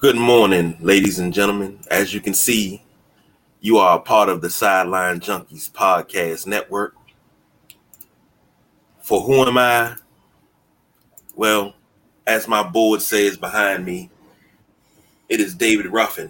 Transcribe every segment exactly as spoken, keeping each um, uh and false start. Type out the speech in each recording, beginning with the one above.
Good morning, ladies and gentlemen. As you can see, you are a part of the Sideline Junkies podcast network. For who am I? Well, as my board says behind me, it is David Ruffin.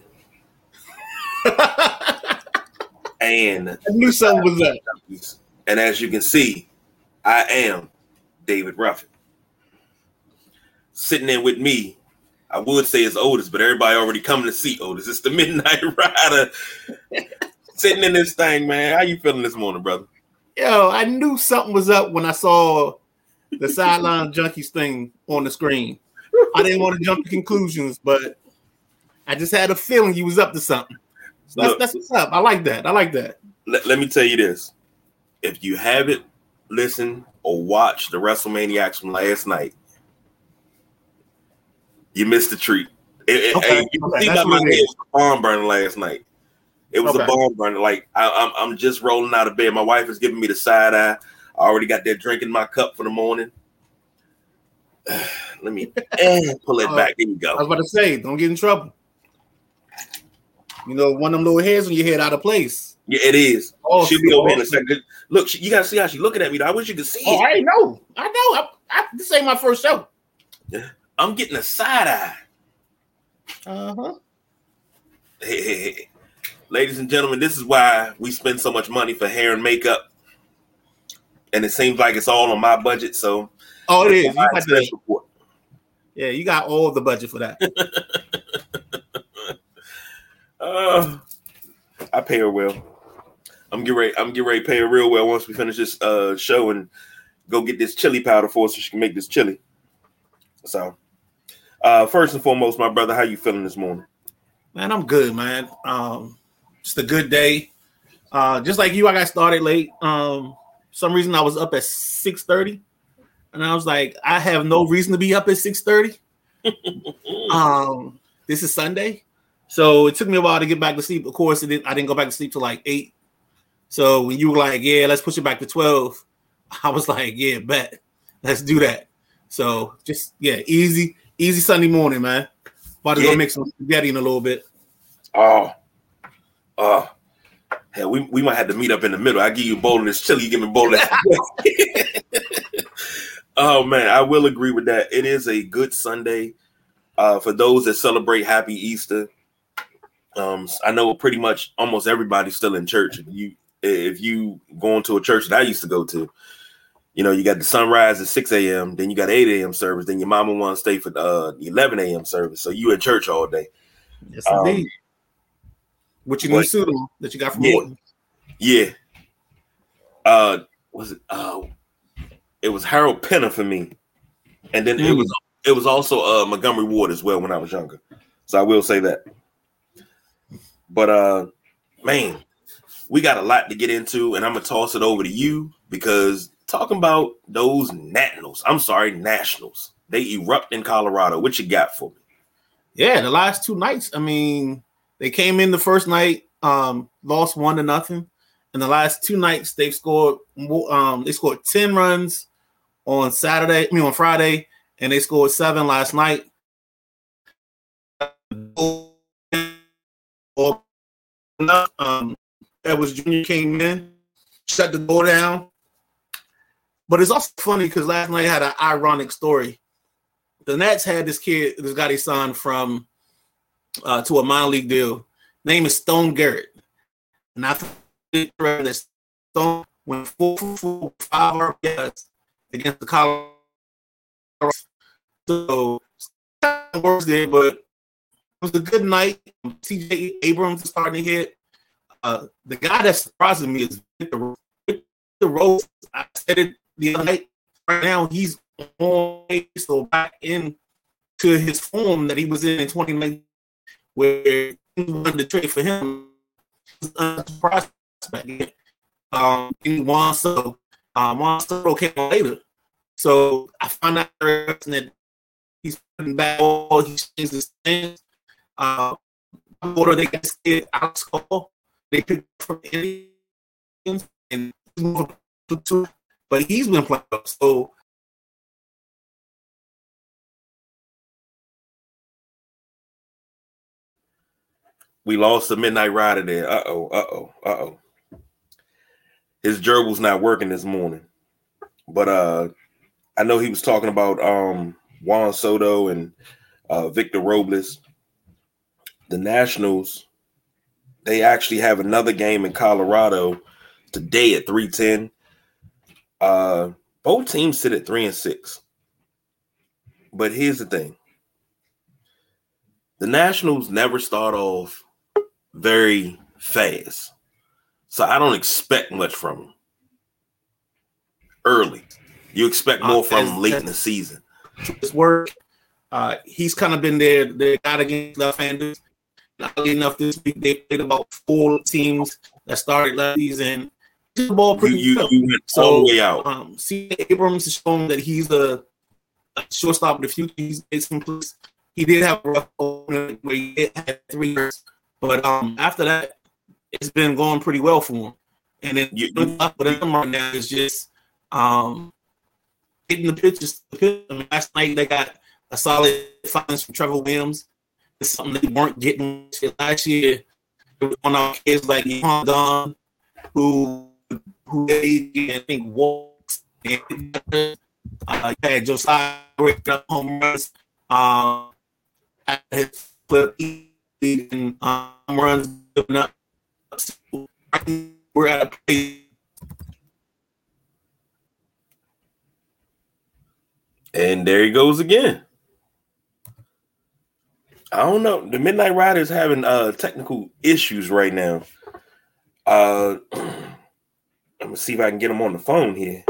and I knew something was up. Junkies. And as you can see, I am David Ruffin. Sitting in with me, I would say it's Otis, but everybody already coming to see Otis. It's the Midnight Rider sitting in this thing, man. How you feeling this morning, brother? Yo, I knew something was up when I saw the Sideline Junkies thing on the screen. I didn't want to jump to conclusions, but I just had a feeling you was up to something. So that's, Look, that's what's up. I like that. I like that. Let, let me tell you this. If you haven't listened or watched the WrestleManiacs from last night, you missed the treat. It, Okay, it, you okay, see that's by my what it head, is. it was a barn burner last night. It was Okay. a barn burner. Like I, I'm, I'm just rolling out of bed. My wife is giving me the side eye. I already got that drink in my cup for the morning. Let me eh, pull it Uh, back. There you I was go. about to say, don't get in trouble. You know, one of them little hairs on your head out of place. Yeah, it is. Oh, She'll be over here in a oh, second. Look, she, you gotta see how she's looking at me. Though. I wish you could see Oh, it. I know. I know. I, I, this ain't my first show. I'm getting a side eye. Uh-huh. Hey, hey, hey. Ladies and gentlemen, this is why we spend so much money for hair and makeup. And it seems like it's all on my budget. So, Oh, it is. You my got expense the, report. yeah, you got all the budget for that. Uh, I pay her well. I'm getting ready. I'm getting ready to pay her real well once we finish this uh, show and go get this chili powder for her so she can make this chili. So, uh, first and foremost, my brother, how you feeling this morning? Man, I'm good, man. Um, just a good day. Uh, just like you, I got started late. Um, for some reason I was up at six thirty, and I was like, I have no reason to be up at six thirty. um, this is Sunday, so it took me a while to get back to sleep. Of course, it didn't, I didn't go back to sleep till like eight. So when you were like, "Yeah, let's push it back to twelve," I was like, "Yeah, bet, let's do that." So just yeah, easy, easy Sunday morning, man. About to Yeah. go make some spaghetti in a little bit. Oh, oh, hell, we, we might have to meet up in the middle. I give you a bowl of this chili, you give me a bowl of that. Oh man, I will agree with that. It is a good Sunday uh, for those that celebrate Happy Easter. Um, I know pretty much almost everybody's still in church. If you if you going to a church that I used to go to, you know, you got the sunrise at six a.m., then you got eight a.m. service, then your mama want to stay for uh, the eleven a.m. service. So you in church all day. Yes, Um, indeed. With your but- new suit on that you got from Yeah. Morton. Yeah. Uh, was it? Uh, it was Harold Penner for me, and then it Mm. was it was also uh Montgomery Ward as well when I was younger. So I will say that. But uh, man, we got a lot to get into, and I'm gonna toss it over to you because talking about those nationals, I'm sorry, nationals, they erupt in Colorado. What you got for me? Yeah, the last two nights. I mean, they came in the first night, um, lost one to nothing. And the last two nights, they've scored. Um, they scored ten runs on Saturday. I mean, on Friday, and they scored seven last night. Um, Edwards Junior came in, shut the door down. But it's also funny because last night had an ironic story. The Nets had this kid, this guy they signed from uh, to a minor league deal. Name is Stone Garrett. And I think that Stone went four for four, five R B Is against the Colorado. So works there, but it was a good night. T J Abrams is starting to hit. Uh, the guy that's surprising me is Victor, Victor Rose. I said it the other night. Right now, he's on so back in to his form that he was in in twenty nineteen, where he wanted to trade for him. Prospect. Um, he won so um, Juan Soto came on later. So I found out that he's putting back all he's changed his stance. Uh, order they got to Alex Cole. They picked from Indians and he's moving to two, but he's been playing up. So We lost the Midnight Rider there. Uh oh. Uh oh. Uh oh. His gerbil's not working this morning, but uh, I know he was talking about um Juan Soto and uh, Victor Robles. The Nationals, they actually have another game in Colorado today at three ten. Uh, both teams sit at three and six. But here's the thing. The Nationals never start off very fast. So I don't expect much from them early. You expect more uh, from them late in the season. His work, uh, he's kind of been there. They got against left-handers. Not enough this week. They played about four teams that started last season. The ball pretty you, well. You went so, all the way out. Um, C. Abrams has shown that he's a, a shortstop of the future. He's made some plays. He did have a rough opener where he had three years, but um, after that, it's been going pretty well for him. And then you, you, up with him right now is just um, hitting the pitches. Last night they got a solid finance from Trevor Williams. It's something they weren't getting last year. It was one of our kids like Yohan Don, who who they I think walks. And, uh, you had Josiah up home runs. Um, his flip and um, runs up. So we're at a place. And there he goes again. I don't know. The Midnight Rider is having uh, technical issues right now. Uh, I'm gonna see if I can get him on the phone here.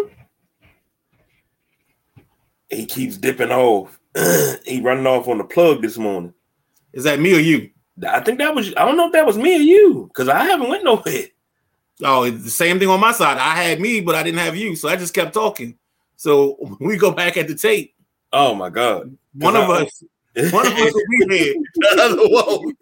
He keeps dipping off. He running off on the plug this morning. Is that me or you? I think that was. I don't know if that was me or you because I haven't went nowhere. Oh, it's the same thing on my side. I had me, but I didn't have you, so I just kept talking. So we go back at the tape. Oh my God! One of I, us. One of us will be here. The other won't.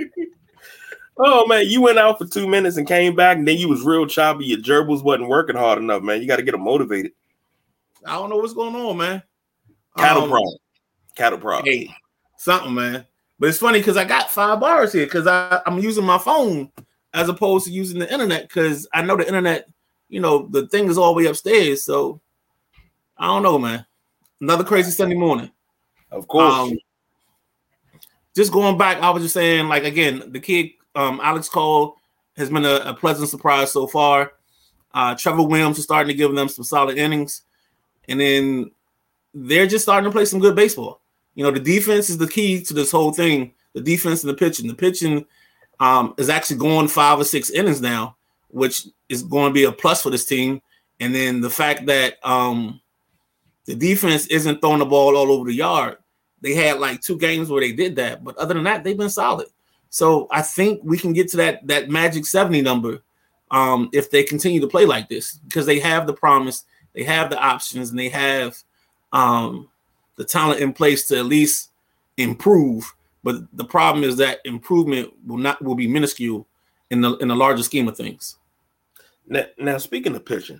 Oh man, you went out for two minutes and came back, and then you was real choppy. Your gerbils wasn't working hard enough, man. You got to get them motivated. I don't know what's going on, man. Cattle um, prod, cattle prod. Hey, something, man. But it's funny because I got five bars here because I'm using my phone as opposed to using the internet because I know the internet, you know, the thing is all the way upstairs. So I don't know, man. Another crazy Sunday morning. Of course. Um, just going back, I was just saying, like, again, the kid, um, Alex Cole, has been a, a pleasant surprise so far. Uh, Trevor Williams is starting to give them some solid innings. And then they're just starting to play some good baseball. You know, the defense is the key to this whole thing. The defense and the pitching. The pitching um, is actually going five or six innings now, which is going to be a plus for this team. And then the fact that um, the defense isn't throwing the ball all over the yard. They had like two games where they did that. But other than that, they've been solid. So I think we can get to that, that magic seventy number um, if they continue to play like this because they have the promise, they have the options, and they have um, the talent in place to at least improve. But the problem is that improvement will not will be minuscule in the in the larger scheme of things. Now, now speaking of pitching,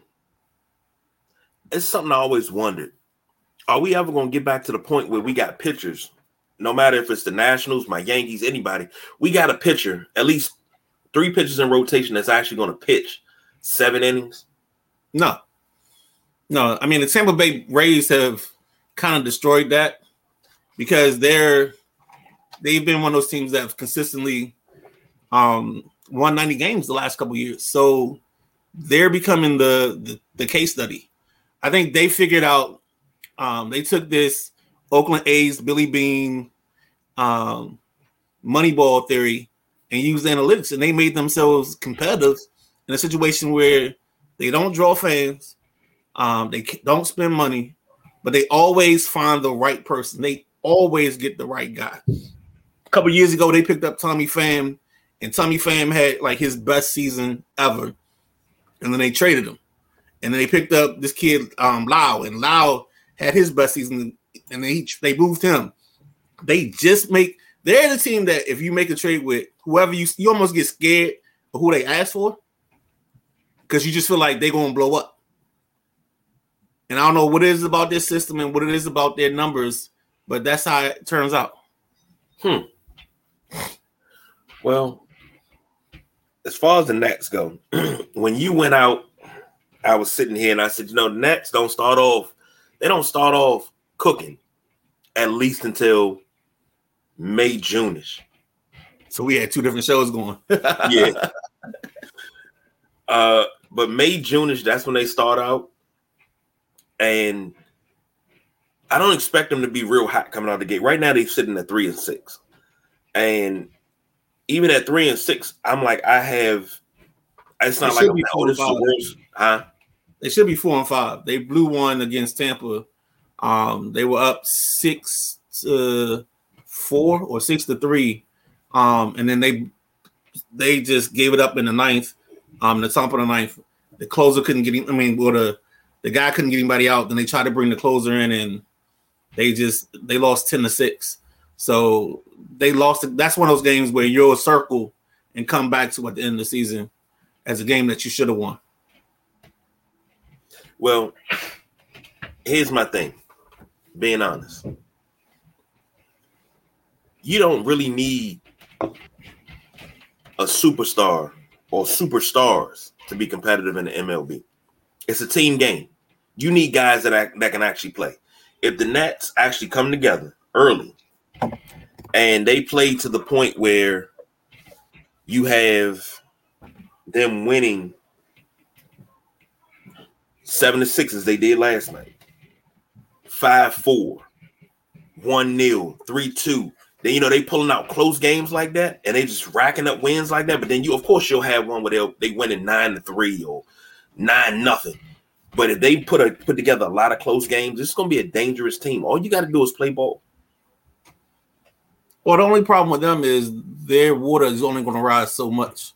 it's something I always wondered. Are we ever going to get back to the point where we got pitchers, no matter if it's the Nationals, my Yankees, anybody, we got a pitcher, at least three pitchers in rotation that's actually going to pitch seven innings? No. No, I mean, the Tampa Bay Rays have kind of destroyed that because they're they've been one of those teams that have consistently um, won ninety games the last couple of years. So they're becoming the, the the case study. I think they figured out um, they took this Oakland A's Billy Beane um, Moneyball theory and used analytics, and they made themselves competitive in a situation where they don't draw fans, um, they don't spend money, but they always find the right person. They always get the right guy. A couple years ago, they picked up Tommy Pham, and Tommy Pham had like his best season ever, and then they traded him. And then they picked up this kid, um, Lau, and Lau had his best season, and they they moved him. They just make they're the team that if you make a trade with whoever you you almost get scared of who they ask for because you just feel like they're gonna blow up. And I don't know what it is about this system and what it is about their numbers, but that's how it turns out. Hmm. Well, as far as the Nets go, when you went out, I was sitting here and I said, you know, the Nets don't start off, they don't start off cooking at least until May, June-ish. So we had two different shows going. Yeah. Uh, but May, June-ish, that's when they start out. And I don't expect them to be real hot coming out the gate. Right now, they're sitting at three and six. And even at three and six, I'm like, I have. It's not like I'm like, oh, this is the worst, huh? They should be four and five. They blew one against Tampa. Um, they were up six to four or six to three, um, and then they they just gave it up in the ninth. Um, the top of the ninth, the closer couldn't get. I mean, well, the the guy couldn't get anybody out. Then they tried to bring the closer in, and they just they lost ten to six. So they lost. That's one of those games where you'll circle and come back to at the end of the season as a game that you should have won. Well, here's my thing. Being honest, you don't really need a superstar or superstars to be competitive in the M L B. It's a team game. You need guys that act, that can actually play. If the Nets actually come together early and they play to the point where you have them winning seven to six as they did last night, five four, one nil, three two. Then, you know, they pulling out close games like that and they just racking up wins like that. But then, you, of course, you'll have one where they'll, they win in nine to three or nine nothing. But if they put a put together a lot of close games, it's going to be a dangerous team. All you got to do is play ball. Well, the only problem with them is their water is only going to rise so much.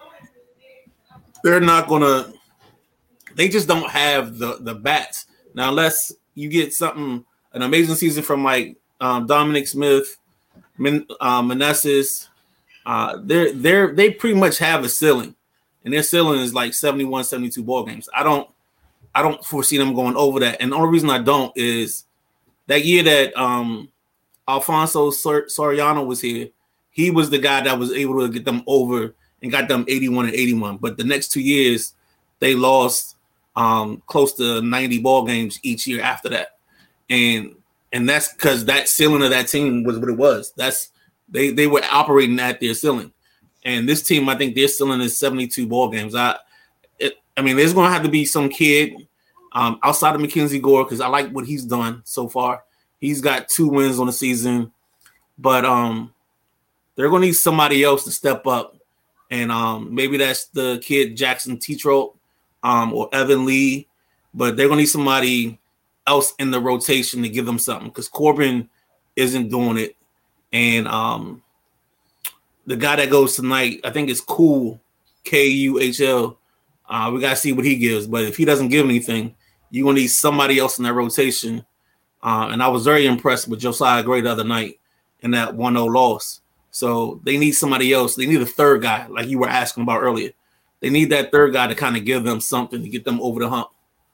They're not going to – they just don't have the, the bats. Now, unless you get something – an amazing season from, like, um, Dominic Smith, Min, uh, Meneses, uh, they're, they're, they pretty much have a ceiling. And their ceiling is like seventy-one, seventy-two ball games. I don't I don't foresee them going over that. And the only reason I don't is that year that um, Alfonso Sor- Soriano was here, he was the guy that was able to get them over and got them eighty-one and eighty-one. But the next two years, they lost um, close to ninety ball games each year after that. And and that's because that ceiling of that team was what it was. That's they they were operating at their ceiling. And this team, I think their ceiling is seventy-two ball games. I, it, I mean, there's going to have to be some kid um, outside of Mackenzie Gore because I like what he's done so far. He's got two wins on the season, but um, they're going to need somebody else to step up, and um, maybe that's the kid Jackson Tetrolt um, or Evan Lee, but they're going to need somebody else in the rotation to give them something because Corbin isn't doing it, and um. The guy that goes tonight, I think it's Cool, K U H L. Uh, we got to see what he gives. But if he doesn't give anything, you're going to need somebody else in that rotation. Uh, and I was very impressed with Josiah Gray the other night in that one oh loss. So they need somebody else. They need a third guy, like you were asking about earlier. They need that third guy to kind of give them something to get them over the hump.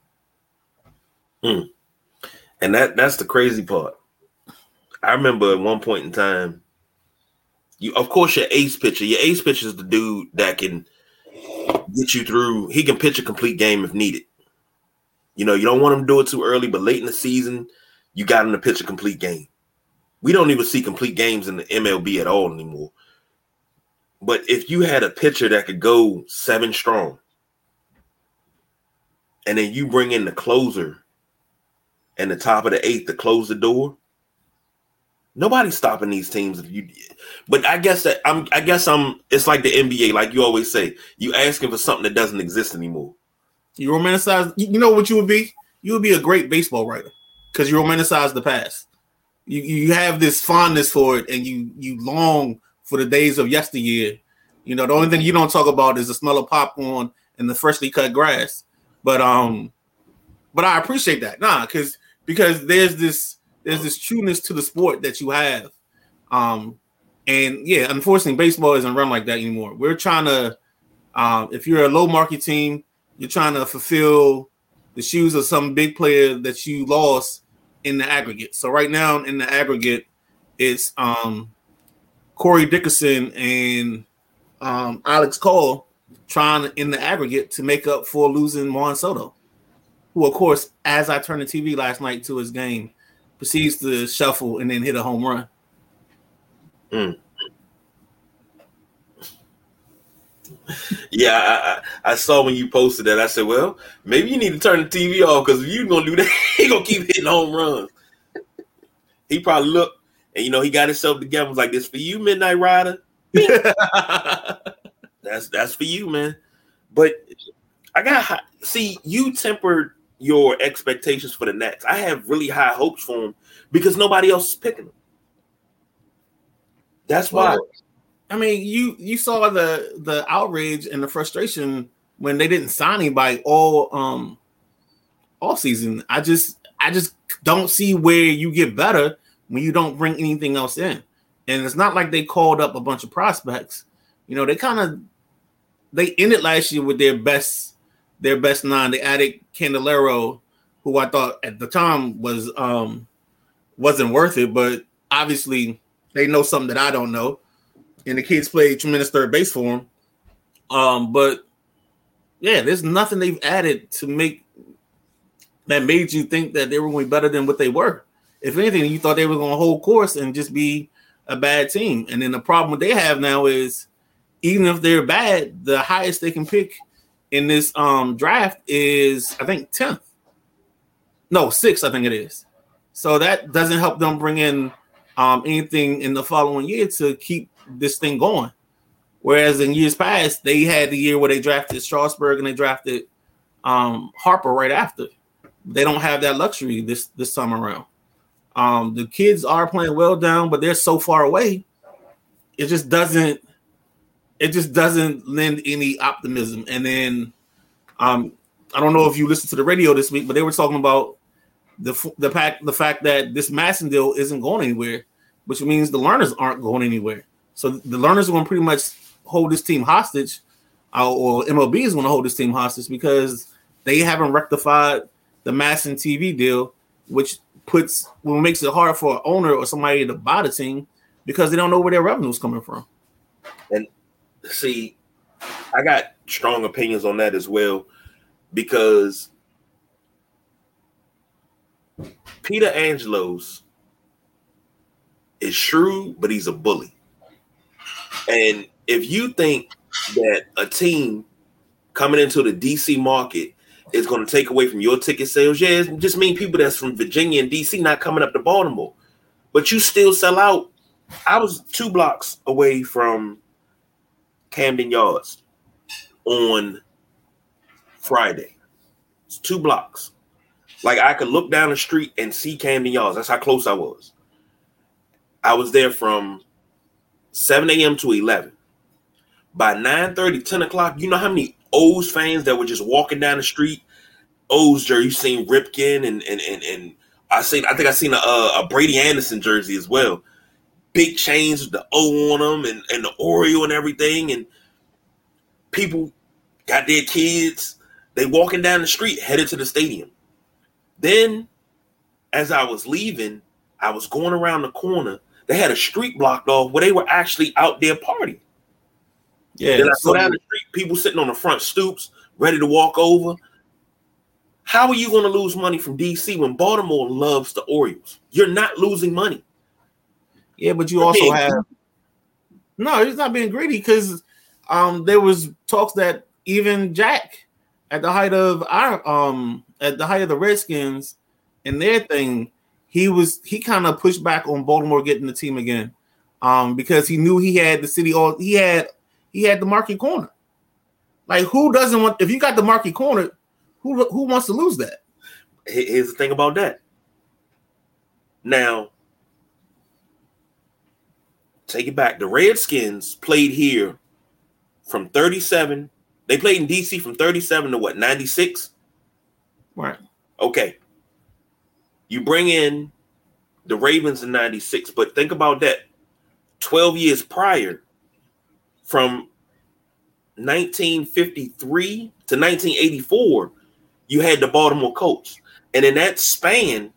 Hmm. And that that's the crazy part. I remember at one point in time, You, of course, your ace pitcher. Your ace pitcher is the dude that can get you through. He can pitch a complete game if needed. You know, you don't want him to do it too early, but late in the season, you got him to pitch a complete game. We don't even see complete games in the M L B at all anymore. But if you had a pitcher that could go seven strong, and then you bring in the closer and the top of the eighth to close the door, nobody's stopping these teams. If you, but I guess that I'm. I guess I'm. It's like the N B A, like you always say. You asking for something that doesn't exist anymore. You romanticize. You know what you would be? You would be a great baseball writer because you romanticize the past. You you have this fondness for it, and you you long for the days of yesteryear. You know, the only thing you don't talk about is the smell of popcorn and the freshly cut grass. But um, but I appreciate that, nah, because because there's this. There's this trueness to the sport that you have. Um, and, yeah, unfortunately, baseball isn't run like that anymore. We're trying to um, – if you're a low-market team, you're trying to fulfill the shoes of some big player that you lost in the aggregate. So right now in the aggregate, it's um, Corey Dickerson and um, Alex Cole trying in the aggregate to make up for losing Juan Soto, who, of course, as I turned the T V last night to his game, proceeds to shuffle and then hit a home run. Mm. Yeah, I, I, I saw when you posted that. I said, well, maybe you need to turn the T V off because if you're going to do that, he going to keep hitting home runs. He probably looked and, you know, he got himself together. Was like, this for you, Midnight Rider. that's that's for you, man. But I got – see, you tempered your expectations for the Nats. I have really high hopes for them because nobody else is picking them. That's why. Well, I mean, you you saw the the outrage and the frustration when they didn't sign anybody all um all season. I just I just don't see where you get better when you don't bring anything else in. And it's not like they called up a bunch of prospects. You know, they kind of they ended last year with their best their best nine. They added Candelario, who I thought at the time was um wasn't worth it, but obviously they know something that I don't know. And the kids played tremendous third base for him. Um, but yeah, there's nothing they've added to make that made you think that they were going to be better than what they were. If anything, you thought they were going to hold course and just be a bad team. And then the problem they have now is even if they're bad, the highest they can pick in this um, draft is, I think, tenth. No, sixth, I think it is. So that doesn't help them bring in um, anything in the following year to keep this thing going. Whereas in years past, they had the year where they drafted Strasburg and they drafted um, Harper right after. They don't have that luxury this this time around. Um, the kids are playing well down, but they're so far away. It just doesn't. It just doesn't lend any optimism. And then um, I don't know if you listened to the radio this week, but they were talking about the the fact the fact that this Masson deal isn't going anywhere, which means the learners aren't going anywhere. So the learners are going to pretty much hold this team hostage, uh, or M L B is going to hold this team hostage because they haven't rectified the Masson T V deal, which puts well, makes it hard for an owner or somebody to buy the team because they don't know where their revenue is coming from. And see, I got strong opinions on that as well because Peter Angelos is shrewd, but he's a bully. And if you think that a team coming into the D C market is going to take away from your ticket sales, yeah, it just mean people that's from Virginia and D C not coming up to Baltimore. But you still sell out. I was two blocks away from Camden Yards on Friday. It's two blocks. Like I could look down the street and see Camden Yards. That's how close I was. I was there from seven a.m. to eleven. By nine thirty, ten o'clock, you know how many O's fans that were just walking down the street? O's jersey, you seen Ripken and and and and I seen I think I seen a, a Brady Anderson jersey as well. Big chains with the O on them and, and the Oreo and everything. And people got their kids. They walking down the street, headed to the stadium. Then, as I was leaving, I was going around the corner. They had a street blocked off where they were actually out there partying. Yeah. Then I so go down the street, people sitting on the front stoops, ready to walk over. How are you going to lose money from D C when Baltimore loves the Orioles? You're not losing money. Yeah, but you You're also being have greedy. no. He's not being greedy because um, there was talks that even Jack, at the height of our um, at the height of the Redskins and their thing, he was he kind of pushed back on Baltimore getting the team again, um, because he knew he had the city all he had he had the market corner. Like who doesn't want if you got the market corner? Who who wants to lose that? Here's the thing about that. Now, take it back. The Redskins played here from thirty-seven. They played in D C from thirty-seven to what, ninety-six? Right. Okay. You bring in the Ravens in ninety-six, but think about that. twelve years prior, from nineteen fifty-three to nineteen eighty-four, you had the Baltimore Colts. And in that span,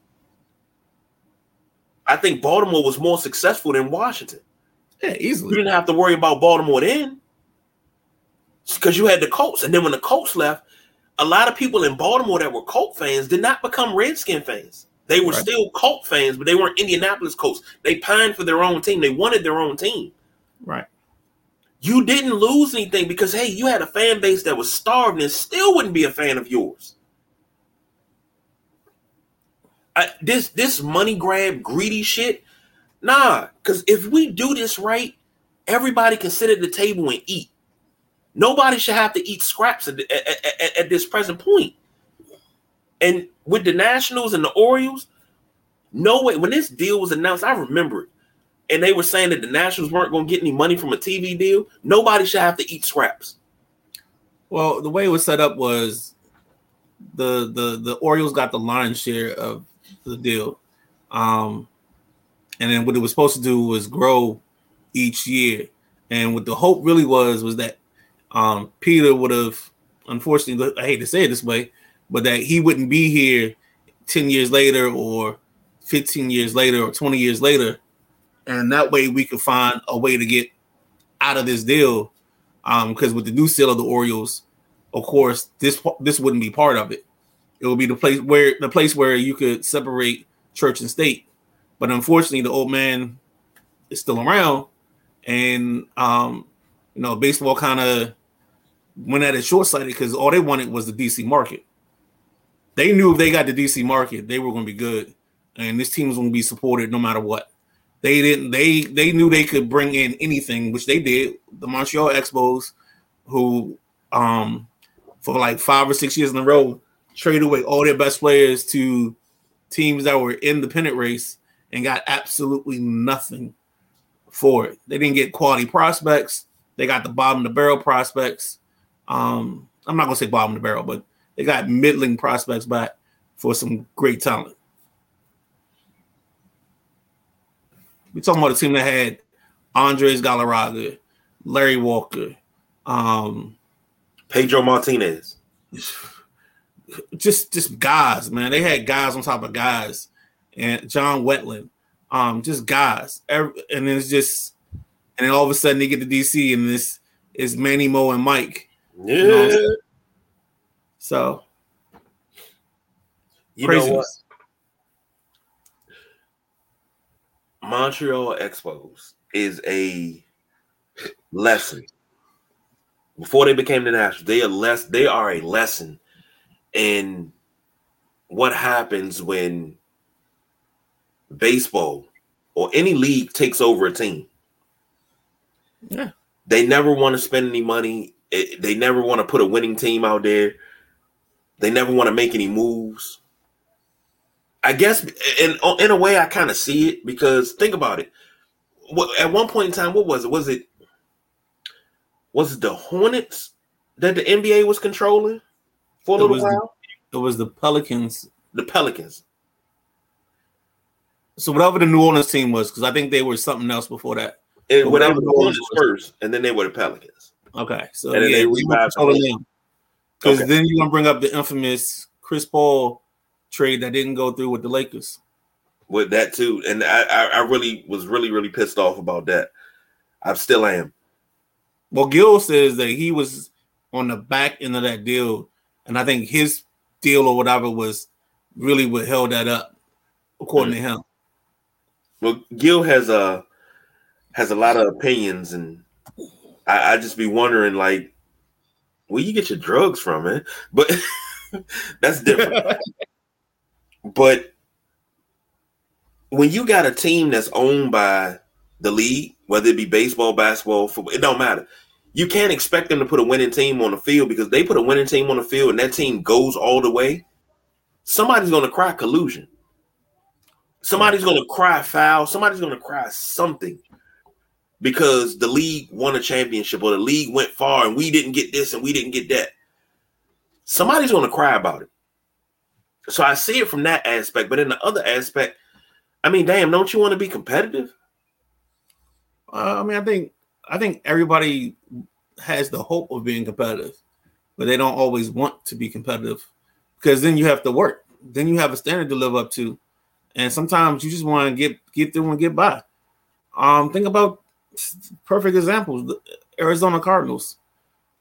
I think Baltimore was more successful than Washington. Yeah, easily. You didn't have to worry about Baltimore then. because you had the Colts, and then when the Colts left, a lot of people in Baltimore that were Colt fans did not become Redskin fans. They were right. still Colt fans, but they weren't Indianapolis Colts. They pined for their own team. They wanted their own team. Right. You didn't lose anything because, hey, you had a fan base that was starved and still wouldn't be a fan of yours. I, this this money grab, greedy shit, nah. Because if we do this right, everybody can sit at the table and eat. Nobody should have to eat scraps at, at, at, at this present point. And with the Nationals and the Orioles, no way. When this deal was announced, I remember it. And they were saying that the Nationals weren't going to get any money from a T V deal. Nobody should have to eat scraps. Well, the way it was set up was the the the Orioles got the lion's share of the deal. Um, and then what it was supposed to do was grow each year. And what the hope really was was that um, Peter would have, unfortunately, I hate to say it this way, but that he wouldn't be here ten years later or fifteen years later or twenty years later. And that way we could find a way to get out of this deal. Because um, with the new sale of the Orioles, of course, this this wouldn't be part of it. It would be the place where the place where you could separate church and state. But unfortunately, the old man is still around. And, um, you know, baseball kind of went at it short-sighted because all they wanted was the D C market. They knew if they got the D C market, they were going to be good. And this team was going to be supported no matter what. They didn't. They they knew they could bring in anything, which they did. The Montreal Expos, who um, for like five or six years in a row, traded away all their best players to teams that were in the pennant race and got absolutely nothing for it. They didn't get quality prospects. They got the bottom of the barrel prospects. Um, I'm not gonna say bottom of the barrel, but they got middling prospects back for some great talent. We're talking about a team that had Andres Galarraga, Larry Walker, um, Pedro Martinez. Just, just guys, man. They had guys on top of guys, and John Wetland, um, just guys. Every, and then it's just, and then all of a sudden they get to D C, and this is Manny, Mo, and Mike. Yeah. You know? So, you craziness. Know what? Montreal Expos is a lesson. Before they became the Nationals, they are less. They are a lesson in what happens when baseball or any league takes over a team. Yeah, they never want to spend any money. It, they never want to put a winning team out there. They never want to make any moves. I guess in in a way, I kind of see it because think about it. At one point in time, what was it? Was it was it the Hornets that the N B A was controlling for a it little was while? The, it was the Pelicans. The Pelicans. So whatever the New Orleans team was, because I think they were something else before that. It, whatever, whatever the Hornets first, and then they were the Pelicans. Okay, so and then yeah, they revived them. Because okay. then you're gonna bring up the infamous Chris Paul trade that didn't go through with the Lakers. With that too, and I, I, I really was really, really pissed off about that. I still am. Well, Gil says that he was on the back end of that deal, and I think his deal or whatever was really what held that up, according mm-hmm. to him. Well, Gil has a has a lot of opinions, and I, I just be wondering, like, where you get your drugs from, man? But that's different. But when you got a team that's owned by the league, whether it be baseball, basketball, football, it don't matter. You can't expect them to put a winning team on the field because they put a winning team on the field and that team goes all the way. Somebody's going to cry collusion. Somebody's going to cry foul. Somebody's going to cry something because the league won a championship or the league went far and we didn't get this and we didn't get that. Somebody's going to cry about it. So I see it from that aspect. But in the other aspect, I mean, damn, don't you want to be competitive? Uh, I mean, I think I think everybody has the hope of being competitive, but they don't always want to be competitive because then you have to work. Then you have a standard to live up to. And sometimes you just want to get, get through and get by. Um, think about perfect examples. The Arizona Cardinals.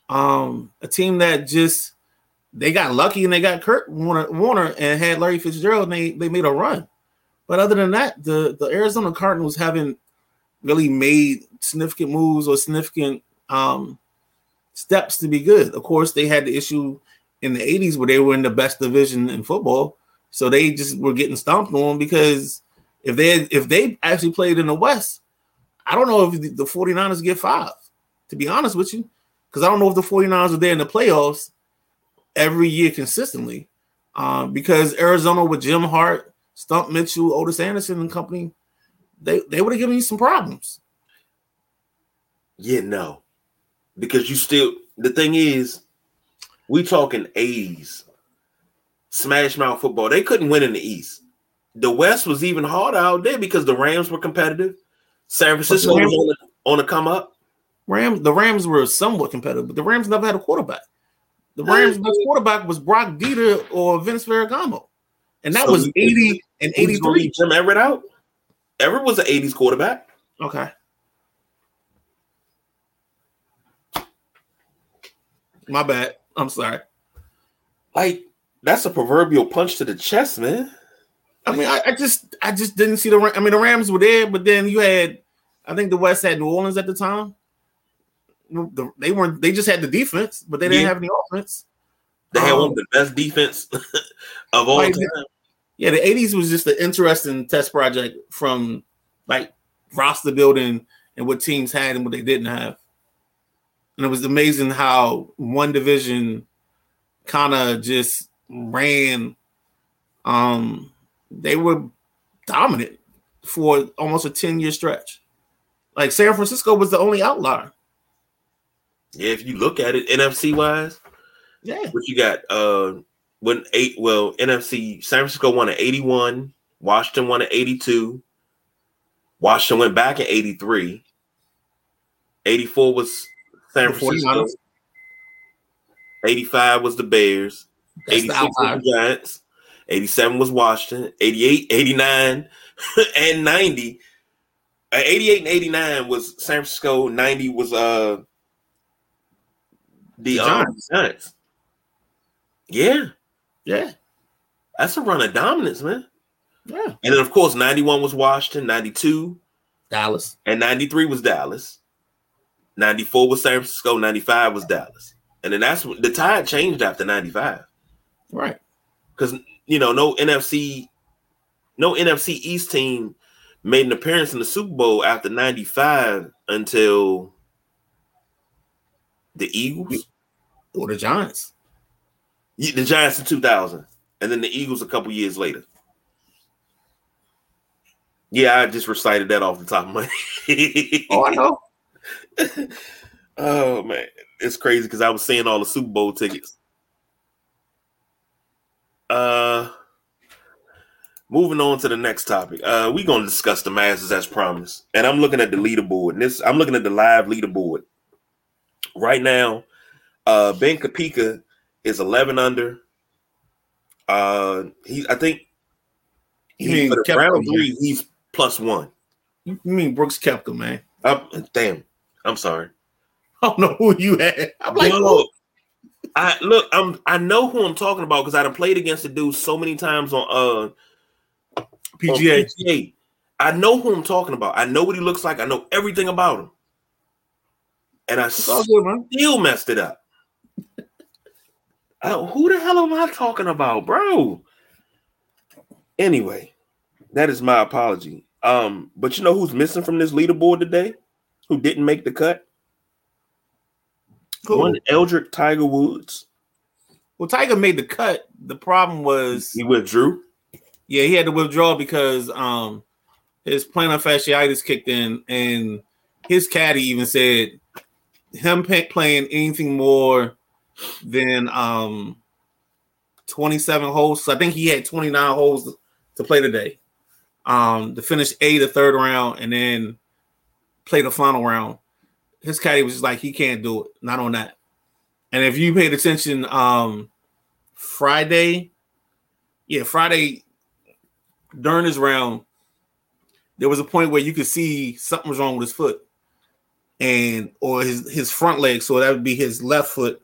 Um, a team that just they got lucky and they got Kurt Warner, Warner and had Larry Fitzgerald and they, they made a run. But other than that, the, the Arizona Cardinals haven't really made significant moves or significant um, steps to be good. Of course, they had the issue in the eighties where they were in the best division in football. So they just were getting stomped on because if they had, if they actually played in the West, I don't know if the 49ers get five, to be honest with you, because I don't know if the 49ers are there in the playoffs every year consistently. Um, because Arizona with Jim Hart, Stump Mitchell, Otis Anderson and company, they, they would have given you some problems. Yeah, no. Because you still, the thing is, we talking eighties. Smash mouth football. They couldn't win in the East. The West was even harder out there because the Rams were competitive. San Francisco Rams, was on the, on the come up. Rams, the Rams were somewhat competitive, but the Rams never had a quarterback. The Rams' best quarterback was Brock Dieter or Vince Ferragamo. And that so was eighty and eighty-three. Jim Everett out? Everett was an eighties quarterback. Okay. My bad. I'm sorry. Like, that's a proverbial punch to the chest, man. I mean, I, I just I just didn't see the I mean, the Rams were there, but then you had, I think the West had New Orleans at the time. The, they weren't, they just had the defense, but they didn't yeah. have any offense. They had um, one of the best defense of all like, time. Yeah, the eighties was just an interesting test project from like roster building and what teams had and what they didn't have. And it was amazing how one division kind of just ran. Um, they were dominant for almost a ten-year stretch. Like San Francisco was the only outlier. Yeah, if you look at it, N F C wise, yeah. What you got? Uh, when eight, well, N F C, San Francisco won in eighty-one, Washington won in eighty-two, Washington went back in eighty-three, eighty-four was San Francisco, eighty-five was the Bears, That's eighty-six the was the Giants, eighty-seven was Washington, eighty-eight, eighty-nine, and ninety. Uh, eighty-eight and eighty-nine was San Francisco, ninety was uh. The, the Giants. Um, Giants. Yeah. Yeah. That's a run of dominance, man. Yeah. And then, of course, ninety-one was Washington, ninety-two. Dallas. And ninety-three was Dallas. ninety-four was San Francisco, ninety-five was Dallas. And then that's the tide changed after ninety-five. Right. Because, you know, no N F C, no N F C East team made an appearance in the Super Bowl after ninety-five until the Eagles or the Giants. The Giants in two thousand, and then the Eagles a couple years later. Yeah, I just recited that off the top of my head. Oh, I know. Oh man, it's crazy because I was seeing all the Super Bowl tickets. Uh, moving on to the next topic. Uh, we're gonna discuss the Masters as promised, and I'm looking at the leaderboard. And this, I'm looking at the live leaderboard. Right now, uh, Ben Kapika is eleven under. Uh, he, I think, you mean for the round three, he's plus one. You mean Brooks Koepka, man? Uh, damn, I'm sorry. I don't know who you had. I'm like, look, I look, I'm, I know who I'm talking about because I done played against the dude so many times on uh P G A. On P G A. I know who I'm talking about. I know what he looks like. I know everything about him. And I still good, messed it up. uh, who the hell am I talking about, bro? Anyway, that is my apology. Um, but you know who's missing from this leaderboard today? Who didn't make the cut? Cool. One Eldrick Tiger Woods. Well, Tiger made the cut. The problem was he withdrew. Yeah, he had to withdraw because um his plantar fasciitis kicked in, and his caddy even said him pay, playing anything more than um twenty-seven holes. So I think he had twenty-nine holes to play today. Um, to finish eighth, the third round, and then play the final round. His caddy was just like, he can't do it, not on that. And if you paid attention, um, Friday, yeah, Friday during his round, there was a point where you could see something was wrong with his foot. and or his his front leg, so that would be his left foot.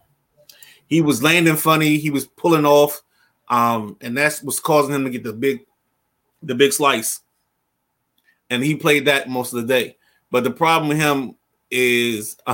He was landing funny. He was pulling off, um, and that's what's causing him to get the big, the big slice. And he played that most of the day. But the problem with him is, uh,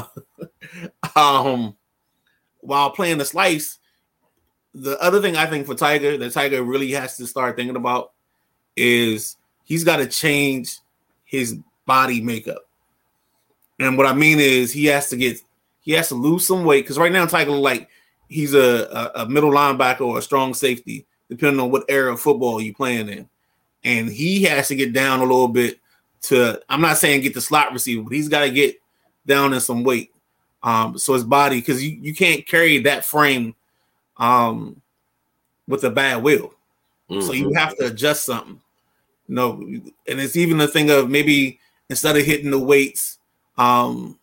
um, while playing the slice, the other thing I think for Tiger that Tiger really has to start thinking about is he's got to change his body makeup. And what I mean is he has to get, he has to lose some weight because right now Tiger look like he's a, a, a middle linebacker or a strong safety, depending on what era of football you're playing in. And he has to get down a little bit to, I'm not saying get the slot receiver, but he's got to get down in some weight. Um, so his body, because you, you can't carry that frame um, with a bad will. Mm-hmm. So you have to adjust something. You know, and it's even the thing of maybe instead of hitting the weights um,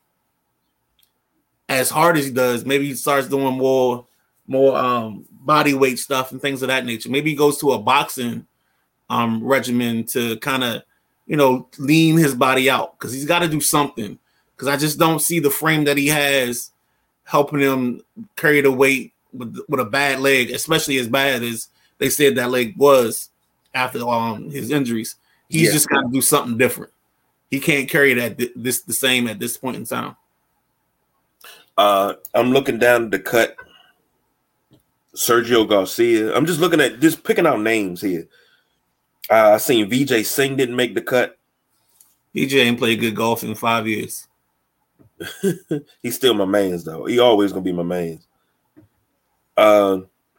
as hard as he does, maybe he starts doing more more um, body weight stuff and things of that nature. Maybe he goes to a boxing um, regimen to kind of, you know, lean his body out because he's got to do something. Because I just don't see the frame that he has helping him carry the weight with, with a bad leg, especially as bad as they said that leg was after um, his injuries. He's yeah. just got to do something different. He can't carry that this the same at this point in time. Uh, I'm looking down the cut. Sergio Garcia. I'm just looking at just picking out names here. Uh, I seen V J Singh didn't make the cut. V J ain't played good golf in five years. He's still my man's though. He always gonna be my man's. Uh,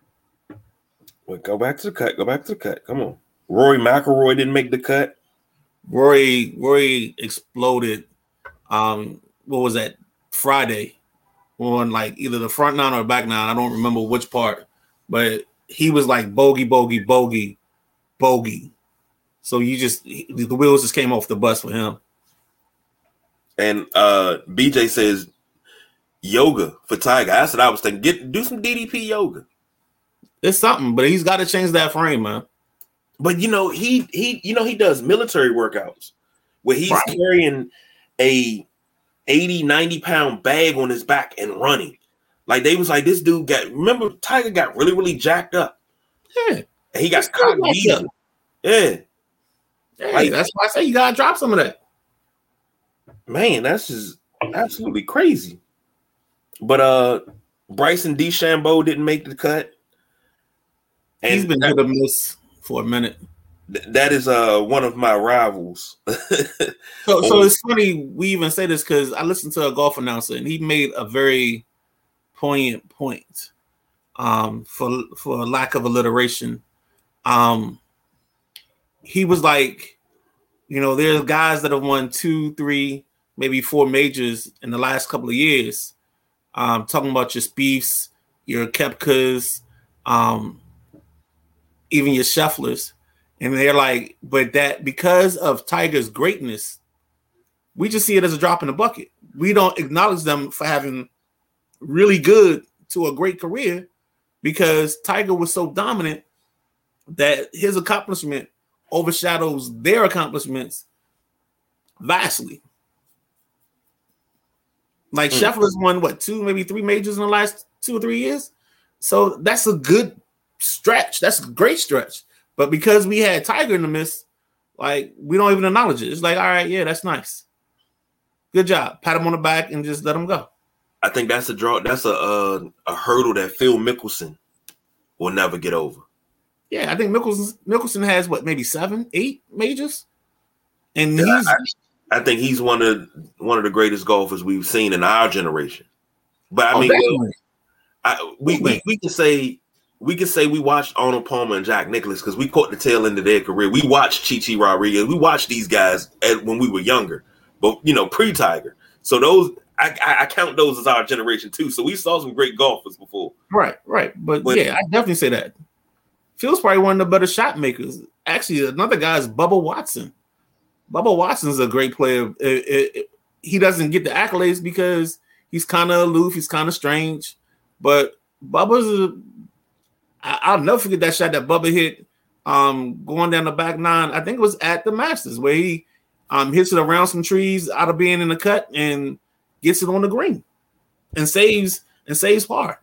well, go back to the cut. Go back to the cut. Come on. Rory McIlroy didn't make the cut. Rory Rory exploded. Um, what was that? Friday on like either the front nine or back nine. I don't remember which part, but he was like bogey, bogey, bogey, bogey. So you just the wheels just came off the bus for him. And uh, B J says yoga for Tiger. That's what I was thinking. Get do some D D P yoga. It's something, but he's got to change that frame, man. But you know, he he you know he does military workouts where he's right. carrying a eighty, ninety pound bag on his back and running. Like they was like, this dude got remember Tiger got really, really jacked up. Yeah. And he got cognizant. Yeah. Hey, like, that's why I say you gotta drop some of that. Man, that's just absolutely crazy. But uh Bryson DeChambeau didn't make the cut. And he's been hit or miss for a minute. Th- that is uh one of my rivals. so so it's funny we even say this because I listened to a golf announcer and he made a very poignant point. Um, for for lack of alliteration. Um he was like, you know, there's guys that have won two, three, maybe four majors in the last couple of years. Um, talking about your Spieths, your Koepkas, um, even your Schefflers. And they're like, but that because of Tiger's greatness, we just see it as a drop in the bucket. We don't acknowledge them for having really good to a great career because Tiger was so dominant that his accomplishment overshadows their accomplishments vastly. Like mm. Scheffler's won what two, maybe three majors in the last two or three years. So that's a good stretch. That's a great stretch. But because we had Tiger in the mist, like we don't even acknowledge it. It's like, all right, yeah, that's nice. Good job. Pat him on the back and just let him go. I think that's a draw. That's a uh, a hurdle that Phil Mickelson will never get over. Yeah, I think Mickelson Mickelson has what, maybe seven, eight majors, and yeah, he's. I, I think he's one of one of the greatest golfers we've seen in our generation. But I mean, oh, well, I, we, we we can say we can say we watched Arnold Palmer and Jack Nicklaus because we caught the tail end of their career. We watched Chi Chi Rodriguez. We watched these guys at, when we were younger, but you know, pre-Tiger. So those I, I count those as our generation too. So we saw some great golfers before. Right, right. But when, yeah, I definitely say that. Phil's probably one of the better shot makers. Actually, another guy is Bubba Watson. Bubba Watson's a great player. It, it, it, he doesn't get the accolades because he's kind of aloof. He's kind of strange. But Bubba's a, I, I'll never forget that shot that Bubba hit um, going down the back nine. I think it was at the Masters where he um, hits it around some trees out of being in the cut and gets it on the green and saves and saves par.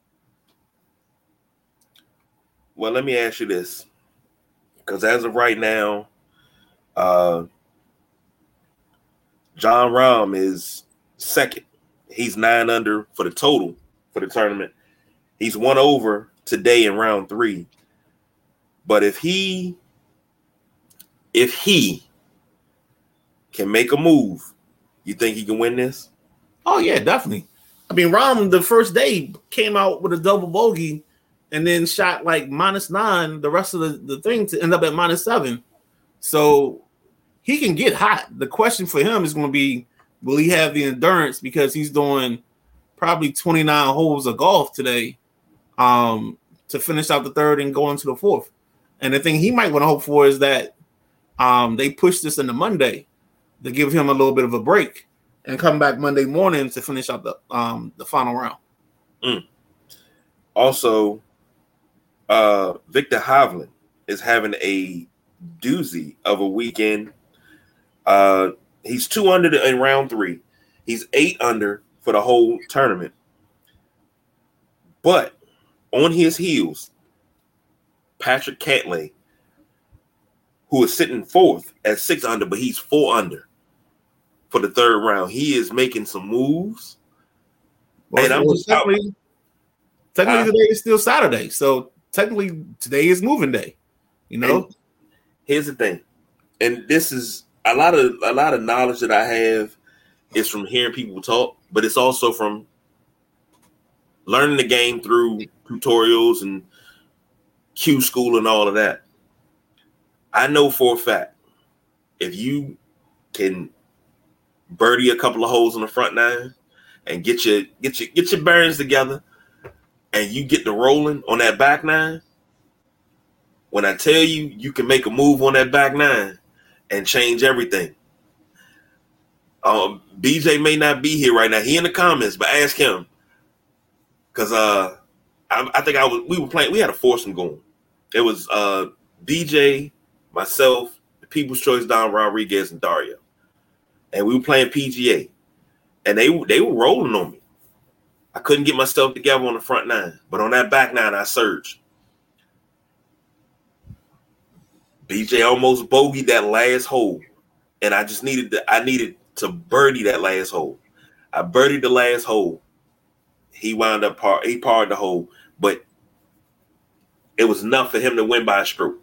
Well, let me ask you this, because as of right now, uh, Jon Rahm is second. He's nine under for the total for the tournament. He's one over today in round three. But if he if he can make a move, you think he can win this? Oh yeah, definitely. I mean, Rahm the first day came out with a double bogey and then shot like minus nine the rest of the, the thing to end up at minus seven. So he can get hot. The question for him is going to be, will he have the endurance, because he's doing probably twenty-nine holes of golf today um, to finish out the third and go into the fourth. And the thing he might want to hope for is that um, they push this into Monday to give him a little bit of a break and come back Monday morning to finish out the um, the final round. Mm. Also, uh, Viktor Hovland is having a doozy of a weekend. Uh, he's two under in round three. He's eight under for the whole tournament. But on his heels, Patrick Cantlay, who is sitting fourth at six under, but he's four under for the third round. He is making some moves. Well, and I'm well, just technically, technically uh, today is still Saturday, so technically today is moving day. You know, here's the thing, and this is a lot of a lot of knowledge that I have is from hearing people talk, but it's also from learning the game through tutorials and Q school and all of that. I know for a fact, if you can birdie a couple of holes on the front nine and get your get your get your bearings together, and you get the rolling on that back nine, when I tell you you can make a move on that back nine and change everything. Um, B J may not be here right now. He in the comments, but ask him, because uh, I, I think I was we were playing. We had a foursome going. It was uh, B J, myself, the People's Choice, Don Rodriguez, and Dario, and we were playing P G A, and they they were rolling on me. I couldn't get myself together on the front nine, but on that back nine, I surged. B J almost bogeyed that last hole, and I just needed to, I needed to birdie that last hole. I birdied the last hole. He wound up par, he parred the hole, but it was enough for him to win by a stroke.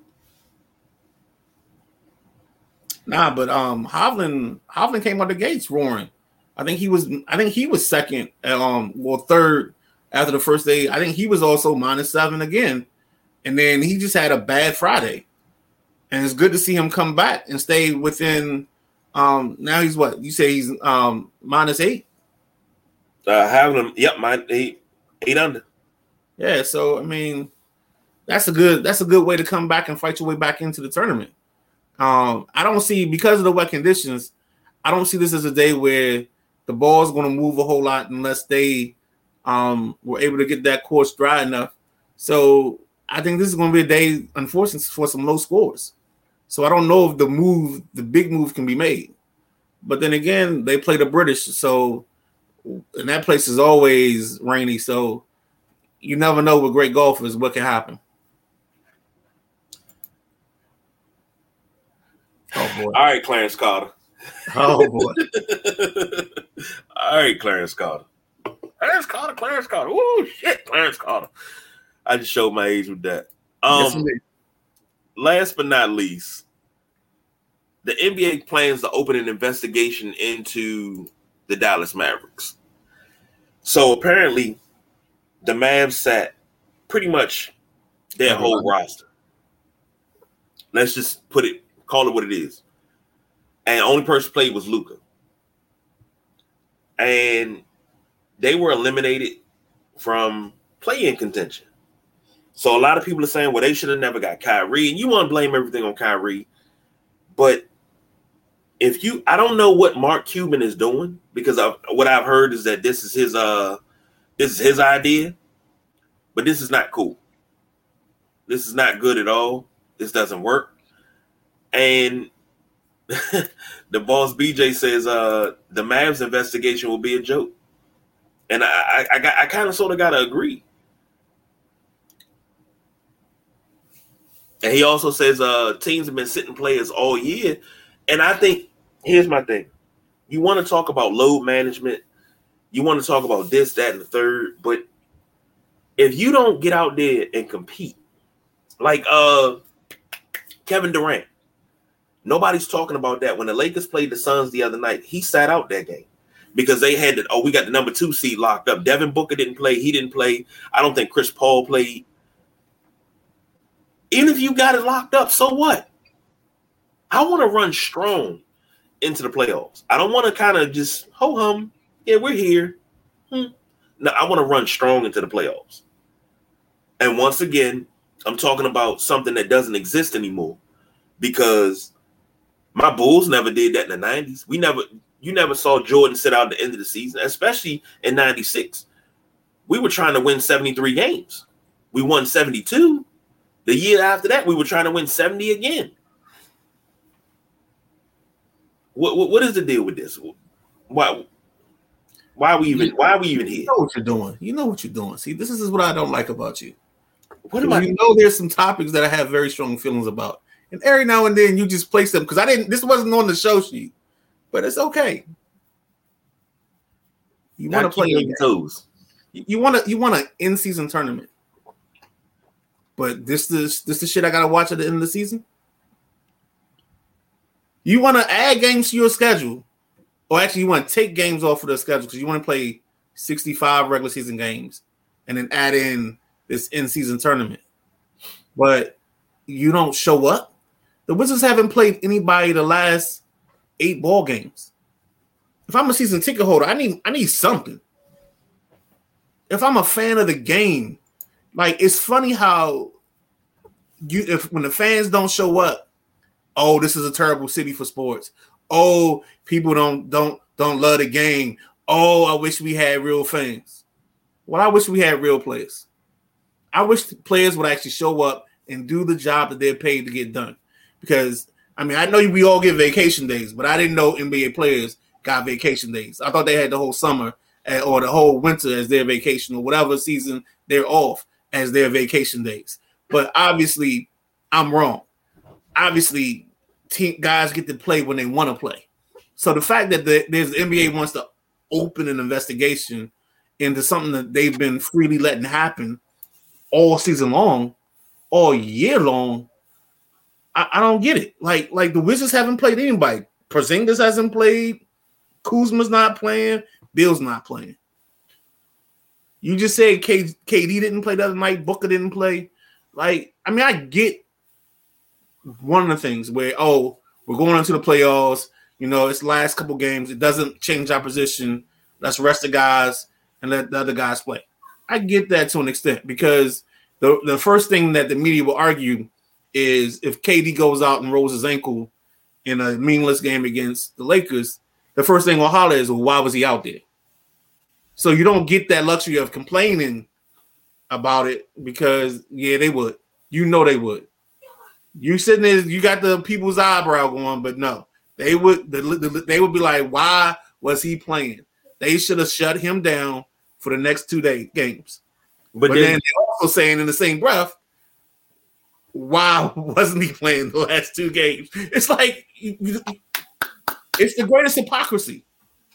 Nah, but um, Hovland Hovland came out the gates roaring. I think he was I think he was second, um, well third after the first day. I think he was also minus seven again, and then he just had a bad Friday. And it's good to see him come back and stay within. Um, now he's what you say he's um minus eight. Uh, having him, yep, mine eight, eight under. Yeah, so I mean, that's a good that's a good way to come back and fight your way back into the tournament. Um, I don't see, because of the wet conditions, I don't see this as a day where the ball is going to move a whole lot unless they um were able to get that course dry enough. So I think this is going to be a day, unfortunately, for some low scores. So I don't know if the move, the big move, can be made. But then again, they play the British, so and that place is always rainy. So you never know with great golfers what can happen. Oh boy! All right, Clarence Carter. Oh boy! All right, Clarence Carter. Clarence Carter. Clarence Carter. Woo! Shit, Clarence Carter. I just showed my age with that. Um, yes, last but not least, the N B A plans to open an investigation into the Dallas Mavericks. So apparently, the Mavs sat pretty much their whole roster. Let's just put it, call it what it is. And the only person played was Luka. And they were eliminated from play-in contention. So a lot of people are saying, well, they should have never got Kyrie. And you want to blame everything on Kyrie. But if you, I don't know what Mark Cuban is doing, because I've, what I've heard is that this is his, uh, this is his idea. But this is not cool. This is not good at all. This doesn't work. And The boss B J says uh, the Mavs investigation will be a joke, and I I, I, got, I kind of sort of gotta agree. And he also says uh, teams have been sitting players all year, and I think here's my thing: you want to talk about load management, you want to talk about this, that, and the third, but if you don't get out there and compete, like uh, Kevin Durant. Nobody's talking about that. When the Lakers played the Suns the other night, he sat out that game because they had to, oh, we got the number two seed locked up. Devin Booker didn't play. He didn't play. I don't think Chris Paul played. Even if you got it locked up, so what? I want to run strong into the playoffs. I don't want to kind of just ho hum. Yeah, we're here. Hmm. No, I want to run strong into the playoffs. And once again, I'm talking about something that doesn't exist anymore because my Bulls never did that in the nineties. We never, you never saw Jordan sit out at the end of the season, especially in ninety-six. We were trying to win seventy-three games. We won seventy-two. The year after that, we were trying to win seventy again. What what, what is the deal with this? Why why are we even why are we even here? You know what you're doing. You know what you're doing. See, this is what I don't like about you. What am I? You know, there's some topics that I have very strong feelings about. And every now and then you just place them because I didn't. This wasn't on the show sheet, but it's okay. You want to play your toes. You want to. You want an in-season tournament, but this is this the shit I gotta watch at the end of the season. You want to add games to your schedule, or actually you want to take games off of the schedule because you want to play sixty-five regular season games and then add in this in-season tournament, but you don't show up. The Wizards haven't played anybody the last eight ball games. If I'm a season ticket holder, I need I need something. If I'm a fan of the game, like it's funny how you if when the fans don't show up, oh, this is a terrible city for sports. Oh, people don't don't don't love the game. Oh, I wish we had real fans. Well, I wish we had real players. I wish the players would actually show up and do the job that they're paid to get done. Because, I mean, I know we all get vacation days, but I didn't know N B A players got vacation days. I thought they had the whole summer or the whole winter as their vacation or whatever season they're off as their vacation days. But obviously, I'm wrong. Obviously, team, guys get to play when they want to play. So the fact that the, there's the N B A wants to open an investigation into something that they've been freely letting happen all season long, all year long, I, I don't get it. Like, like the Wizards haven't played anybody. Porzingis hasn't played. Kuzma's not playing. Bill's not playing. You just said K, K D didn't play the other night. Booker didn't play. Like, I mean, I get one of the things where, oh, we're going into the playoffs. You know, it's the last couple games. It doesn't change our position. Let's rest the guys and let the other guys play. I get that to an extent because the, the first thing that the media will argue is if K D goes out and rolls his ankle in a meaningless game against the Lakers, the first thing we'll holler is, well, why was he out there? So you don't get that luxury of complaining about it because, yeah, they would. You know they would. You sitting there, you got the people's eyebrow going, but no. They would the, the, they would be like, why was he playing? They should have shut him down for the next two day games. But, but then, then they're also saying in the same breath, why wasn't he playing the last two games? It's like it's the greatest hypocrisy.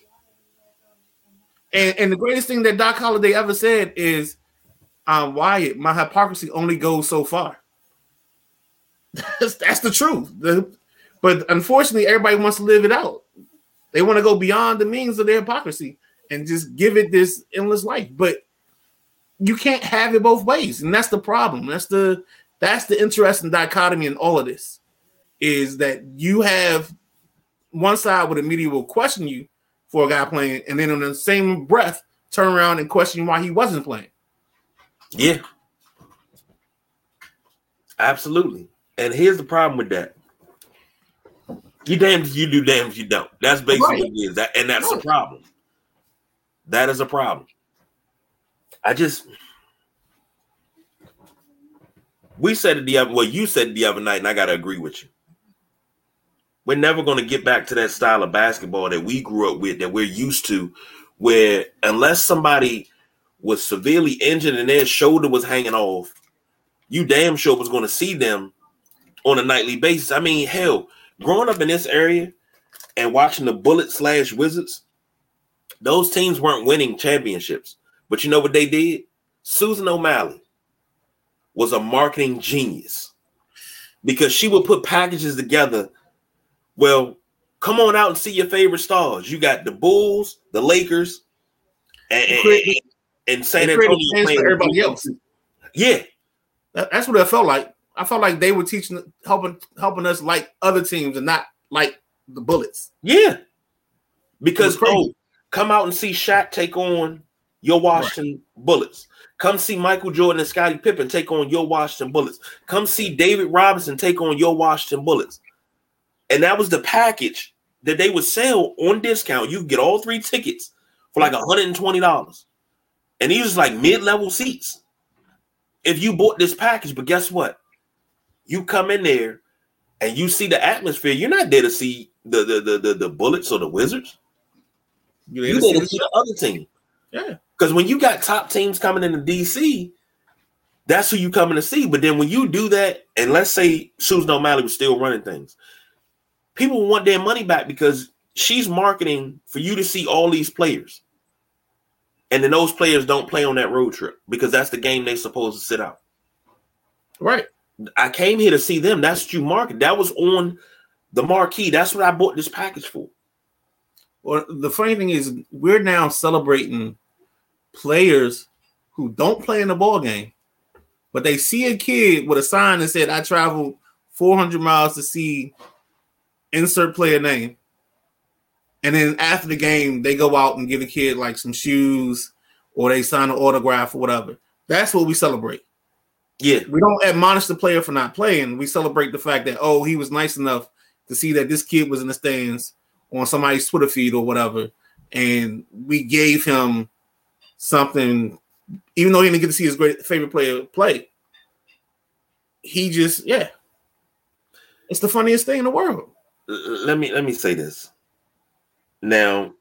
And, and the greatest thing that Doc Holliday ever said is, um, Wyatt, my hypocrisy only goes so far. That's, that's the truth. The, but unfortunately, everybody wants to live it out. They want to go beyond the means of their hypocrisy and just give it this endless life. But you can't have it both ways. And that's the problem. That's the that's the interesting dichotomy in all of this, is that you have one side where the media will question you for a guy playing, and then in the same breath, turn around and question why he wasn't playing. Yeah. Absolutely. And here's the problem with that. You damned if you do, damned if you don't. That's basically right. What it is. That, and that's right. A problem. That is a problem. I just... We said it the other... Well, you said it the other night, and I got to agree with you. we're never going to get back to that style of basketball that we grew up with, that we're used to, where unless somebody was severely injured and their shoulder was hanging off, you damn sure was going to see them on a nightly basis. I mean, hell, growing up in this area and watching the Bullets slash Wizards, those teams weren't winning championships. But you know what they did? Susan O'Malley was a marketing genius because she would put packages together. Well, come on out and see your favorite stars. You got the Bulls, the Lakers, and, and, and San Antonio playing for everybody else. Yeah, that, that's what it felt like. I felt like they were teaching, helping, helping us like other teams and not like the Bullets. Yeah, because oh, come out and see Shaq take on your Washington right. Bullets. Come see Michael Jordan and Scottie Pippen take on your Washington Bullets. Come see David Robinson take on your Washington Bullets. And that was the package that they would sell on discount. You could get all three tickets for like one hundred twenty dollars. And these was like mid-level seats if you bought this package. But guess what? You come in there and you see the atmosphere. You're not there to see the the the, the, the Bullets or the Wizards. You're there, You're there to see the other team. Yeah. Because when you got top teams coming into D C, that's who you coming to see. But then when you do that, and let's say Susan O'Malley was still running things, people want their money back because she's marketing for you to see all these players. And then those players don't play on that road trip because that's the game they're supposed to sit out. Right. I came here to see them. That's what you market. That was on the marquee. That's what I bought this package for. Well, the funny thing is we're now celebrating players who don't play in the ball game, but they see a kid with a sign that said, I traveled four hundred miles to see insert player name. And then after the game, they go out and give the kid like some shoes or they sign an autograph or whatever. That's what we celebrate. Yeah. We don't admonish the player for not playing. We celebrate the fact that, oh, he was nice enough to see that this kid was in the stands on somebody's Twitter feed or whatever. And we gave him something, even though he didn't get to see his great favorite player play. He just, yeah. It's the funniest thing in the world. Let me let me say this. Now,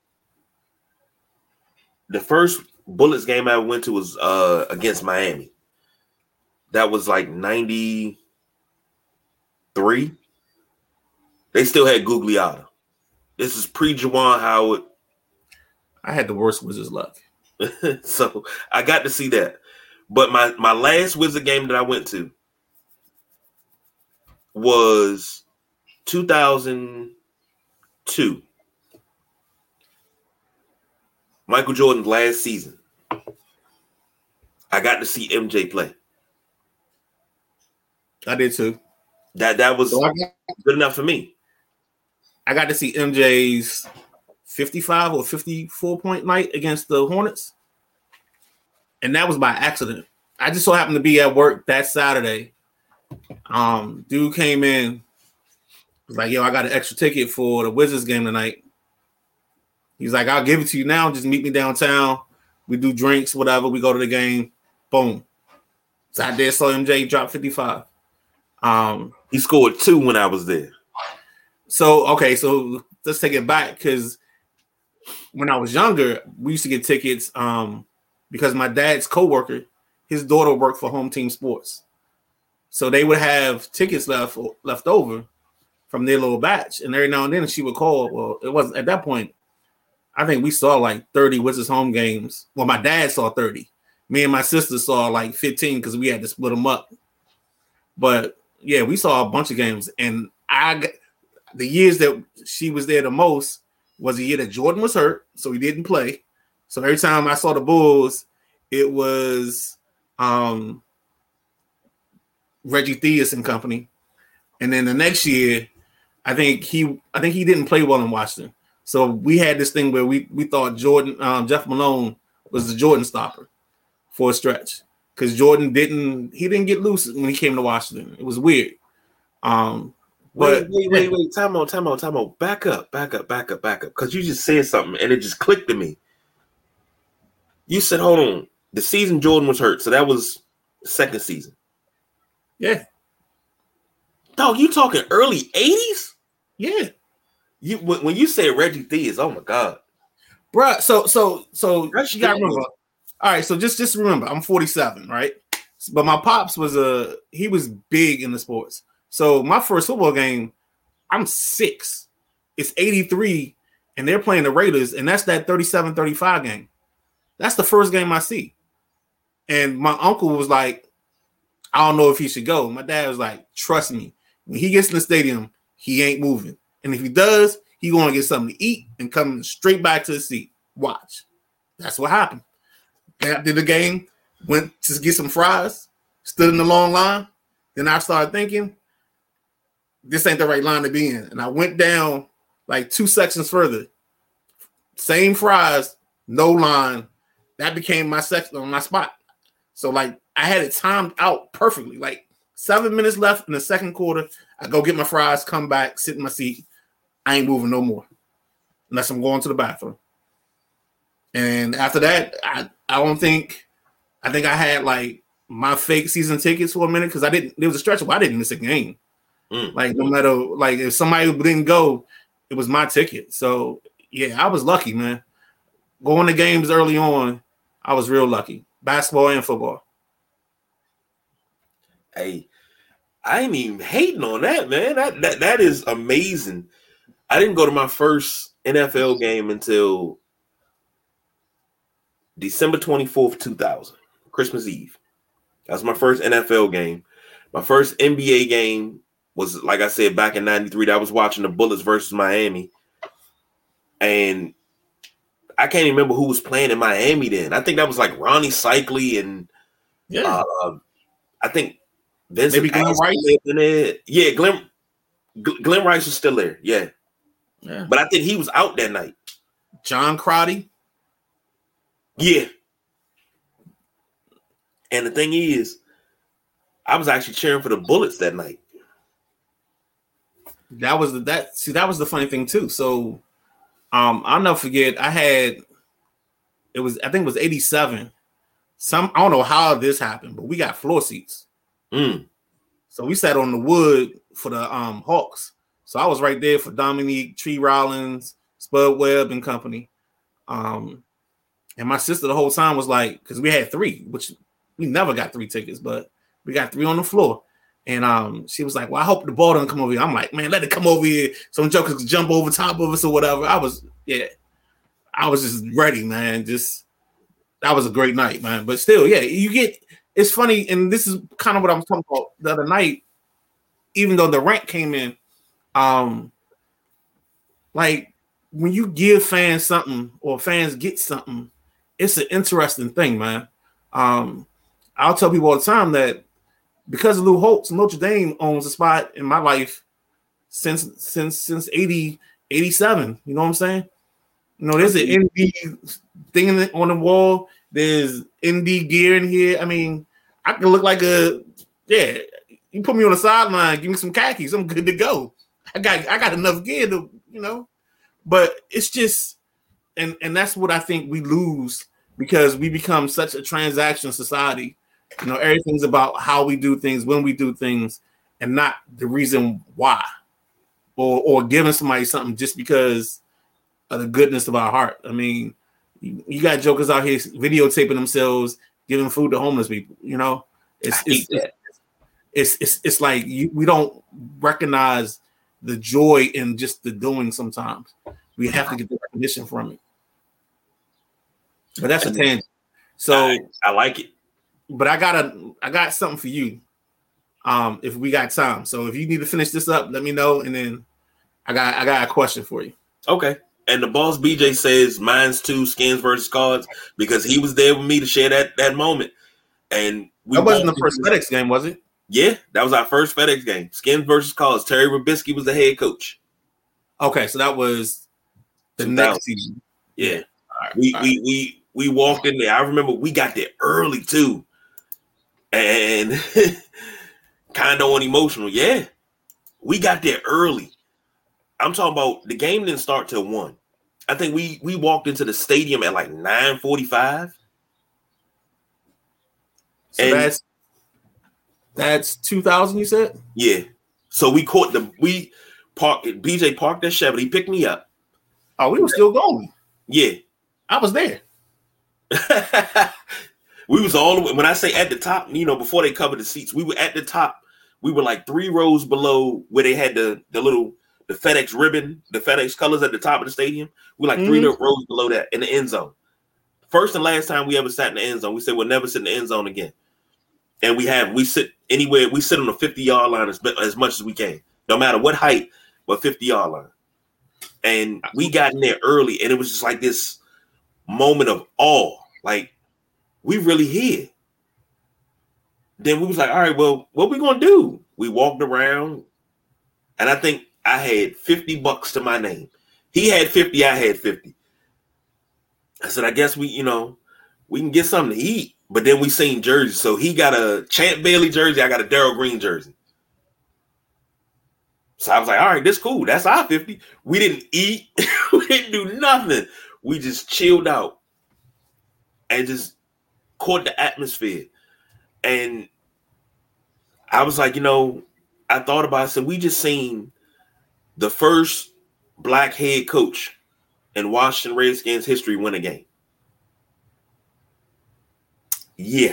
the first Bullets game I went to was uh, against Miami. That was like ninety-three. They still had Gugliotta. This is pre-Juwan Howard. I had the worst Wizards luck. So I got to see that. But my, my last Wizard game that I went to was two thousand two. Michael Jordan's last season. I got to see M J play. I did too. That that was so got, good enough for me. I got to see M J's fifty-five or fifty-four point night against the Hornets. And that was by accident. I just so happened to be at work that Saturday. Um, dude came in, was like, yo, I got an extra ticket for the Wizards game tonight. He's like, I'll give it to you now. Just meet me downtown. We do drinks, whatever. We go to the game. Boom. So I did saw M J drop fifty-five. Um, he scored two when I was there. So, okay, so let's take it back because when I was younger, we used to get tickets um, because my dad's coworker, his daughter worked for Home Team Sports. So they would have tickets left left over from their little batch. And every now and then she would call. Well, it wasn't at that point. I think we saw like thirty Wizards home games. Well, my dad saw thirty. Me and my sister saw like fifteen because we had to split them up. But yeah, we saw a bunch of games. And I got, the years that she was there the most was the year that Jordan was hurt, so he didn't play. So every time I saw the Bulls, it was um, Reggie Theus and company. And then the next year, I think he I think he didn't play well in Washington. So we had this thing where we we thought Jordan, um, Jeff Malone was the Jordan stopper for a stretch because Jordan didn't he didn't get loose when he came to Washington. It was weird. Um, wait, but, wait, wait, wait, time out, time out, time out. Back up, back up, back up, back up. Because you just said something and it just clicked to me. You said, hold on, the season Jordan was hurt, so that was the second season. Yeah. Dog, you talking early eighties? Yeah. You when, when you say Reggie Theus, oh my god, bruh. So so so That's you gotta true. remember. All right, so just just remember, I'm forty-seven, right? But my pops was a he was big in the sports. So my first football game, I'm six. It's eighty-three, and they're playing the Raiders, and that's that thirty-seven thirty-five game. That's the first game I see. And my uncle was like, I don't know if he should go. My dad was like, trust me, when he gets in the stadium, he ain't moving. And if he does, he going to get something to eat and come straight back to the seat. Watch. That's what happened. After the game, went to get some fries, stood in the long line. Then I started thinking, this ain't the right line to be in. And I went down like two sections further. Same fries, no line. That became my section on my spot. So like I had it timed out perfectly. Like seven minutes left in the second quarter. I go get my fries, come back, sit in my seat. I ain't moving no more unless I'm going to the bathroom. And after that, I, I don't think I think I had like my fake season tickets for a minute because I didn't. There was a stretch where I didn't miss a game. Mm. Like no matter like if somebody didn't go, it was my ticket. So yeah, I was lucky, man. Going to games early on, I was real lucky. Basketball and football. Hey, I ain't even hating on that, man. That that that is amazing. I didn't go to my first N F L game until December twenty-fourth, two thousand, Christmas Eve. That was my first N F L game. My first N B A game was, like I said, back in ninety-three. That I was watching the Bullets versus Miami. And I can't even remember who was playing in Miami then. I think that was like Ronnie Cycli and yeah, uh, I think Vincent maybe Glenn Rice. In there. Yeah, Glenn Glenn Rice was still there. Yeah. yeah, but I think he was out that night. John Crotty. Yeah. And the thing is, I was actually cheering for the Bullets that night. That was the that see that was the funny thing too. So um I'll never forget I had it was I think it was eighty-seven. Some I don't know how this happened, but we got floor seats. Mm. So we sat on the wood for the um Hawks. So I was right there for Dominique, Tree Rollins, Spud Webb and company. Um And my sister the whole time was like, because we had three, which we never got three tickets, but we got three on the floor. And um, she was like, well, I hope the ball doesn't come over here. I'm like, man, let it come over here. Some jokers can jump over top of us or whatever. I was, yeah, I was just ready, man. Just, that was a great night, man. But still, yeah, you get, it's funny. And this is kind of what I was talking about the other night. Even though the rent came in, um, like when you give fans something or fans get something, it's an interesting thing, man. Um, I'll tell people all the time that because of Lou Holtz, Notre Dame owns a spot in my life since since since eighty, eighty-seven. You know what I'm saying? You know, there's an N D thing on the wall. There's N D gear in here. I mean, I can look like a yeah. You put me on the sideline, give me some khakis, I'm good to go. I got I got enough gear to, you know. But it's just, and and that's what I think we lose because we become such a transaction society. You know, everything's about how we do things, when we do things, and not the reason why, or or giving somebody something just because of the goodness of our heart. I mean, you, you got jokers out here videotaping themselves, giving food to homeless people. You know, it's it's it's, it's it's it's like you, we don't recognize the joy in just the doing. Sometimes we have to get the recognition from it. But that's a tangent. So I, I like it. But I got a, I got something for you. Um, if we got time, so if you need to finish this up, let me know, and then I got, I got a question for you. Okay. And the boss B J says mine's too, Skins versus Cards, because he was there with me to share that that moment. And we that wasn't the first FedEx game, was it? Yeah, that was our first FedEx game. Skins versus Cards. Terry Robisky was the head coach. Okay, so that was the next season. Yeah, all right, we all we right. we we walked in there. I remember we got there early too. And kind of on emotional. Yeah, we got there early. I'm talking about the game didn't start till one. I think we we walked into the stadium at like nine forty-five. So and that's that's two thousand, you said? Yeah. So we caught the we Park B J parked that Chevy. He picked me up. Oh, we were still going. Yeah. I was there. We was all the way, when I say at the top, you know, before they covered the seats, we were at the top. We were like three rows below where they had the the little the FedEx ribbon, the FedEx colors at the top of the stadium. We were like mm-hmm. three rows below that in the end zone. First and last time we ever sat in the end zone, we said we'll never sit in the end zone again. And we have we sit anywhere, we sit on the fifty yard line as, as much as we can, no matter what height, but fifty yard line. And we got in there early, and it was just like this moment of awe, like we really here. Then we was like, all right, well, what we gonna do? We walked around, and I think I had fifty bucks to my name. He had fifty, I had fifty. I said, I guess we, you know, we can get something to eat. But then we seen jerseys. So he got a Champ Bailey jersey, I got a Darryl Green jersey. So I was like, all right, this cool. That's our fifty. We didn't eat. We didn't do nothing. We just chilled out and just caught the atmosphere. And I was like, you know, I thought about it. I said, we just seen the first black head coach in Washington Redskins history win a game. Yeah.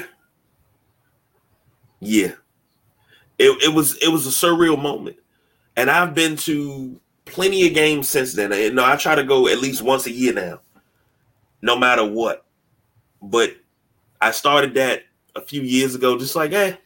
Yeah. It, it was it was a surreal moment. And I've been to plenty of games since then. And, you know, I try to go at least once a year now, no matter what. But I started that a few years ago, just like, eh,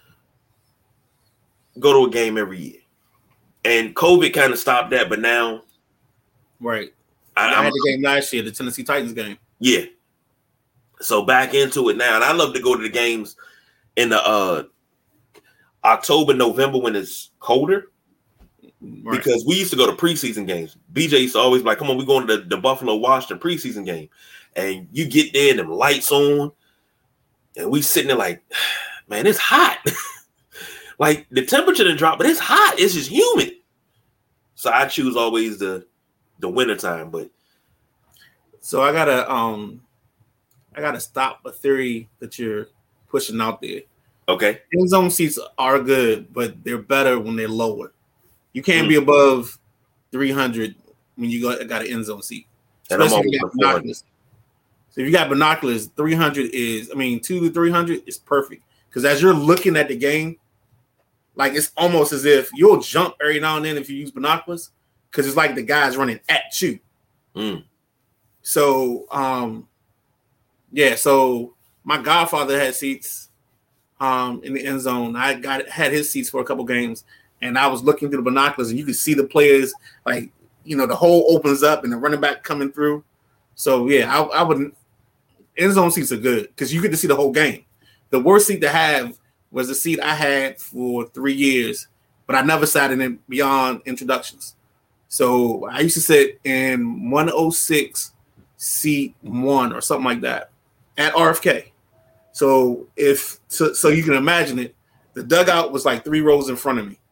go to a game every year. And COVID kind of stopped that, but now. Right. I, I had the game last year, the Tennessee Titans game. Yeah. So back into it now. And I love to go to the games in the uh, October, November when it's colder. Right. Because we used to go to preseason games. B J used to always be like, come on, we're going to the, the Buffalo Washington preseason game. And you get there and them lights on. And we sitting there like, man, it's hot. Like the temperature didn't drop, but it's hot. It's just humid. So I choose always the the winter time. But so I gotta um I gotta stop a theory that you're pushing out there. Okay. End zone seats are good, but they're better when they're lower. You can't mm. be above three hundred when you got, got an end zone seat. Especially if you got binoculars. So if you got binoculars, three hundred is, I mean, two to three hundred is perfect. Because as you're looking at the game, like it's almost as if you'll jump every now and then if you use binoculars, because it's like the guy's running at you. Mm. So, um, yeah. So my godfather had seats um, in the end zone. I got had his seats for a couple games, and I was looking through the binoculars, and you could see the players, like, you know, the hole opens up and the running back coming through. So yeah, I, I wouldn't. End zone seats are good because you get to see the whole game. The worst seat to have was the seat I had for three years, but I never sat in it beyond introductions. So I used to sit in one oh six seat one or something like that at R F K. So if so, so you can imagine it, the dugout was like three rows in front of me.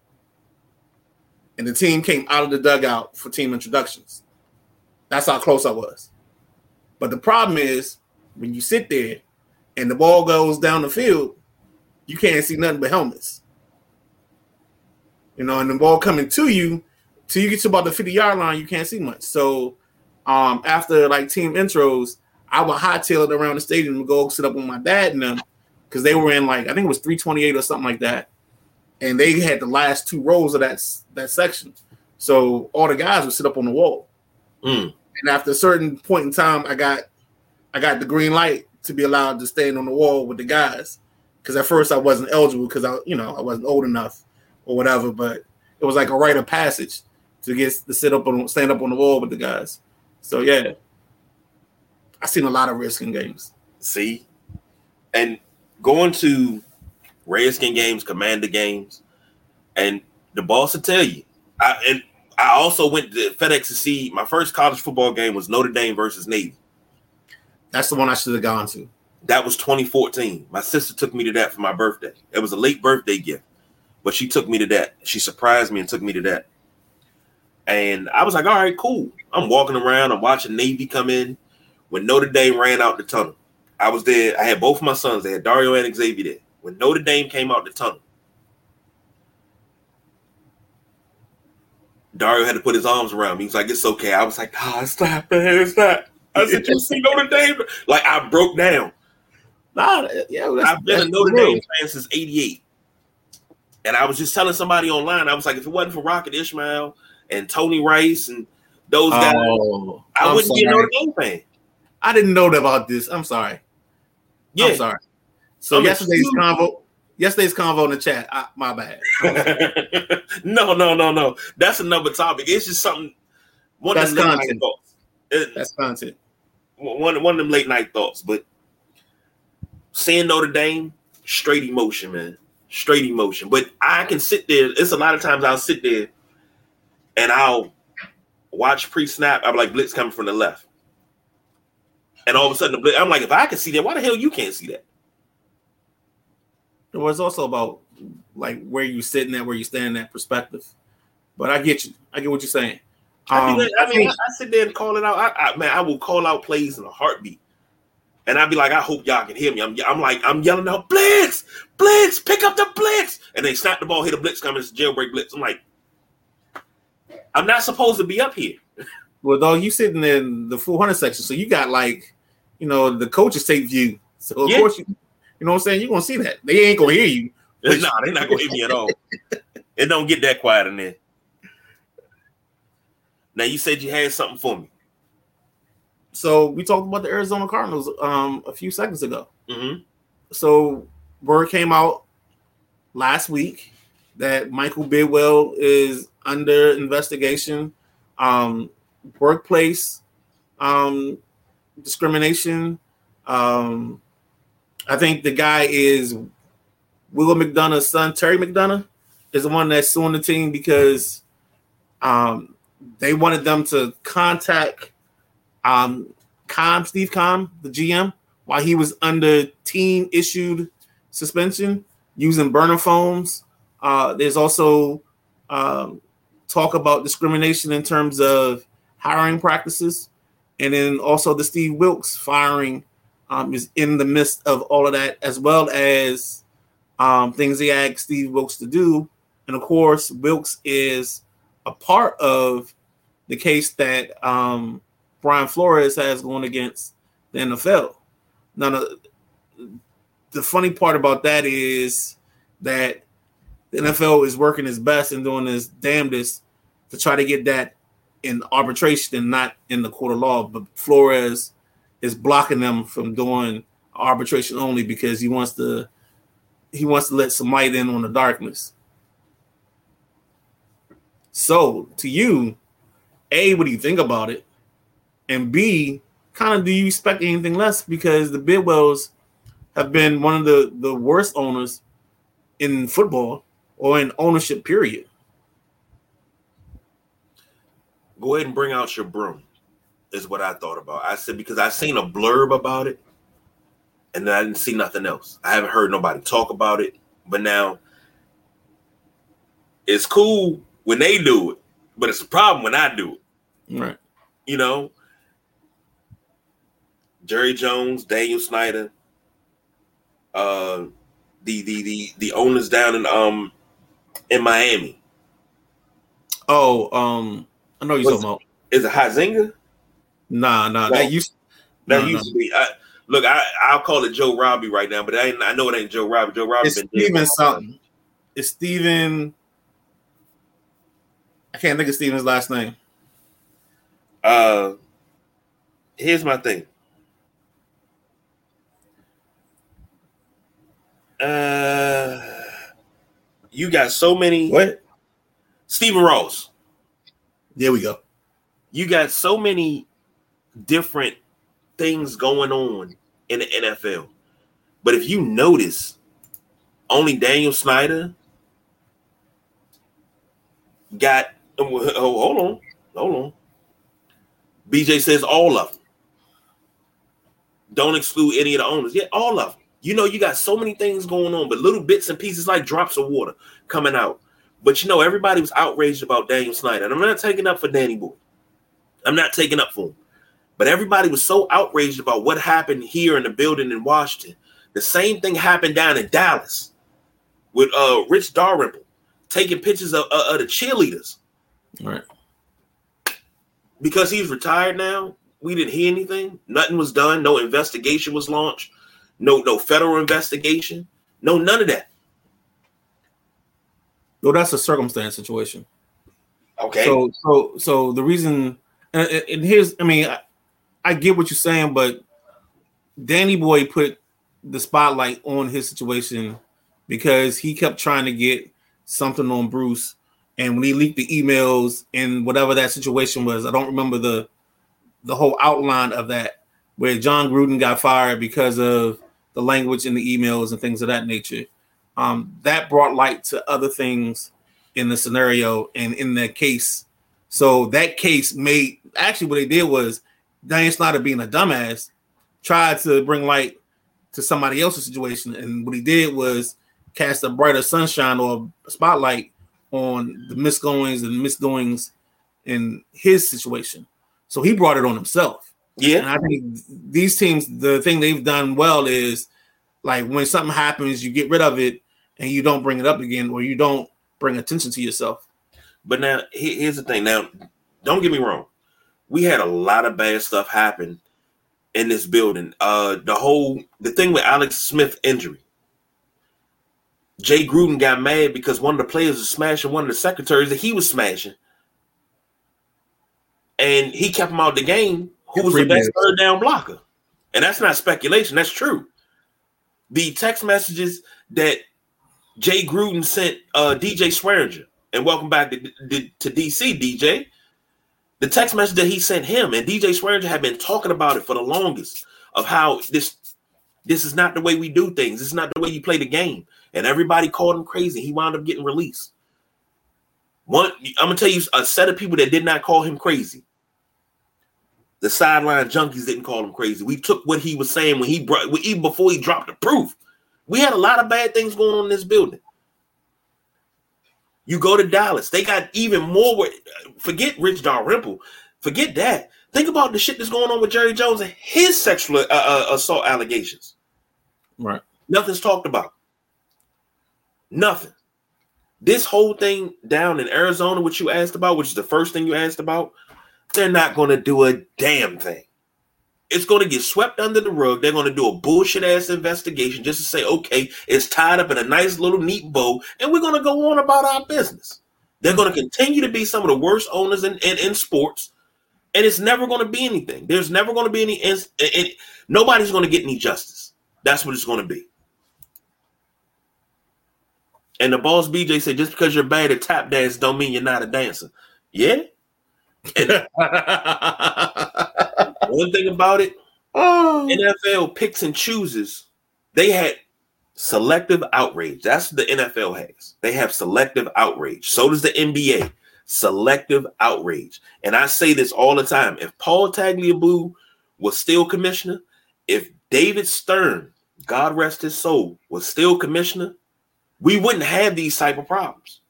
And the team came out of the dugout for team introductions. That's how close I was. But the problem is when you sit there and the ball goes down the field, you can't see nothing but helmets. You know, and the ball coming to you, till you get to about the fifty-yard line, you can't see much. So um, after, like, team intros, I would hightail it around the stadium and go sit up with my dad and them because they were in, like, I think it was three twenty-eight or something like that. And they had the last two rows of that, that section. So all the guys would sit up on the wall. Mm. And after a certain point in time, I got I got the green light to be allowed to stand on the wall with the guys. Because at first I wasn't eligible because I, you know, I wasn't old enough or whatever. But it was like a rite of passage to get to sit up on, stand up on the wall with the guys. So yeah, I've seen a lot of Redskin games. See, and going to Redskin games, Commander games, and the boss will tell you. I and I also went to FedEx to see my first college football game was Notre Dame versus Navy. That's the one I should have gone to. That was twenty fourteen. My sister took me to that for my birthday. It was a late birthday gift, but she took me to that. She surprised me and took me to that. And I was like, all right, cool. I'm walking around. I'm watching Navy come in. When Notre Dame ran out the tunnel, I was there. I had both of my sons. They had Dario and Xavier there. When Notre Dame came out the tunnel, Dario had to put his arms around me. He was like, "It's okay." I was like, "Ah, it's not, man. It's not." I said, "You see Notre Dame?" Like I broke down. Nah, yeah, well, that's, I've been that's a Notre real. Dame fan since eighty-eight. And I was just telling somebody online, I was like, if it wasn't for Rocket Ismail and Tony Rice and those guys, oh, I I'm wouldn't be a sorry. Notre Dame fan. I didn't know about this. I'm sorry. Yeah. I'm sorry. So I'm yesterday's huge- convo, yesterday's convo in the chat. I, my bad. no, no, no, no. That's another topic. It's just something. One That's of them late night content. thoughts. It- That's content. one, one of them late night thoughts. But seeing Notre Dame, straight emotion, man. Straight emotion. But I can sit there. It's a lot of times I'll sit there and I'll watch pre-snap. I'm like, blitz coming from the left. And all of a sudden, the blitz, I'm like, if I can see that, why the hell you can't see that? It was also about like where you sitting at, where you standing at perspective. But I get you. I get what you're saying. I, Um, do that. I, I mean, think- I, I sit there and call it out. I, I, man, I will call out plays in a heartbeat. And I'd be like, I hope y'all can hear me. I'm, I'm like, I'm yelling out, blitz, blitz, pick up the blitz. And they snap the ball, hit a blitz coming, it's a jailbreak blitz. I'm like, I'm not supposed to be up here. Well, dog, you sitting in the four hundred section, so you got like, you know, the coach's tape view. So of Yeah. course you, you know what I'm saying. You're gonna see that. They ain't gonna hear you. No, nah, they're not gonna hear me at all. It don't get that quiet in there. Now you said you had something for me. So we talked about the Arizona Cardinals um a few seconds ago. Mm-hmm. So word came out last week that Michael Bidwell is under investigation, um, workplace um, discrimination. Um, I think the guy is Will McDonough's son, Terry McDonough, is the one that's suing the team because um, they wanted them to contact um, Com, Steve Com, the G M, while he was under team-issued suspension using burner phones. Uh, there's also um, talk about discrimination in terms of hiring practices. And then also the Steve Wilkes firing um, is in the midst of all of that, as well as um, things they asked Steve Wilkes to do. And of course, Wilkes is a part of the case that um, Brian Flores has going against the N F L. Now, the, the funny part about that is that the N F L is working its best and doing its damnedest to try to get that in arbitration and not in the court of law. But Flores is blocking them from doing arbitration only because he wants to he wants to let some light in on the darkness. So, to you, A, what do you think about it? And B, kind of do you expect anything less? Because the Bidwells have been one of the, the worst owners in football or in ownership, period. Go ahead and bring out your broom, is what I thought about. I said, because I seen a blurb about it, and then I didn't see nothing else. I haven't heard nobody talk about it. But now, it's cool when they do it, but it's a problem when I do it. Right. You know? Jerry Jones, Daniel Snyder, uh, the the the the owners down in um in Miami. Oh, um, I know you're What's- talking about. Is it Huizenga? Nah, nah, No. that used That no, used no. to be. I, look, I I'll call it Joe Robbie right now, but I ain't, I know it ain't Joe Robbie. Joe Robbie It's been dead. Steven something. It's Steven. I can't think of Steven's last name. Uh, here's my thing. Uh, you got so many. What? Stephen Ross. There we go. You got so many different things going on in the N F L. But if you notice, only Daniel Snyder got. Oh, hold on. Hold on. B J says all of them. Don't exclude any of the owners. Yeah, all of them. You know, you got so many things going on, but little bits and pieces like drops of water coming out. But you know, everybody was outraged about Daniel Snyder. And I'm not taking up for Danny Boy. I'm not taking up for him. But everybody was so outraged about what happened here in the building in Washington. The same thing happened down in Dallas with uh, Rich Dalrymple taking pictures of, uh, of the cheerleaders All right. Because he's retired now, we didn't hear anything. Nothing was done. No investigation was launched. No, no federal investigation. No, none of that. Well, that's a circumstance situation. Okay. So, so, so the reason, and, and here's, I mean, I, I get what you're saying, but Danny Boy put the spotlight on his situation because he kept trying to get something on Bruce. And when he leaked the emails and whatever that situation was, I don't remember the the whole outline of that, where John Gruden got fired because of the language in the emails and things of that nature. Um, that brought light to other things in the scenario and in the case. So that case made, actually what they did was Dan Snyder, being a dumbass, tried to bring light to somebody else's situation. And what he did was cast a brighter sunshine or a spotlight on the misgoings and misdoings in his situation. So he brought it on himself. Yeah. And I think these teams, the thing they've done well is, like, when something happens, you get rid of it and you don't bring it up again, or you don't bring attention to yourself. But now, here's the thing. Now, don't get me wrong. We had a lot of bad stuff happen in this building. Uh, the whole, the thing with Alex Smith injury. Jay Gruden got mad because one of the players was smashing one of the secretaries that he was smashing. And he kept him out of the game, who was the best third down blocker. And that's not speculation. That's true. The text messages that Jay Gruden sent uh, D J Swearinger, and welcome back to, to, to D C, D J. The text message that he sent him, and D J Swearinger had been talking about it for the longest, of how this, this is not the way we do things. This is not the way you play the game. And everybody called him crazy. He wound up getting released. One, I'm going to tell you a set of people that did not call him crazy. The sideline junkies didn't call him crazy. We took what he was saying when he brought, even before he dropped the proof. We had a lot of bad things going on in this building. You go to Dallas, they got even more. Forget Rich Dalrymple. Forget that. Think about the shit that's going on with Jerry Jones and his sexual uh, uh, assault allegations. Right. Nothing's talked about. Nothing. This whole thing down in Arizona, which you asked about, which is the first thing you asked about, they're not going to do a damn thing. It's going to get swept under the rug. They're going to do a bullshit ass investigation just to say, okay, it's tied up in a nice little neat bow, and we're going to go on about our business. They're going to continue to be some of the worst owners in, in, in sports, and it's never going to be anything. There's never going to be any, any, nobody's going to get any justice. That's what it's going to be. And the boss B J said, just because you're bad at tap dance don't mean you're not a dancer. Yeah. And one thing about it, oh. N F L picks and chooses. They had selective outrage. That's what the N F L has. They have selective outrage. So does the N B A. Selective outrage. And I say this all the time. If Paul Tagliabue was still commissioner, if David Stern, God rest his soul, was still commissioner, we wouldn't have these type of problems.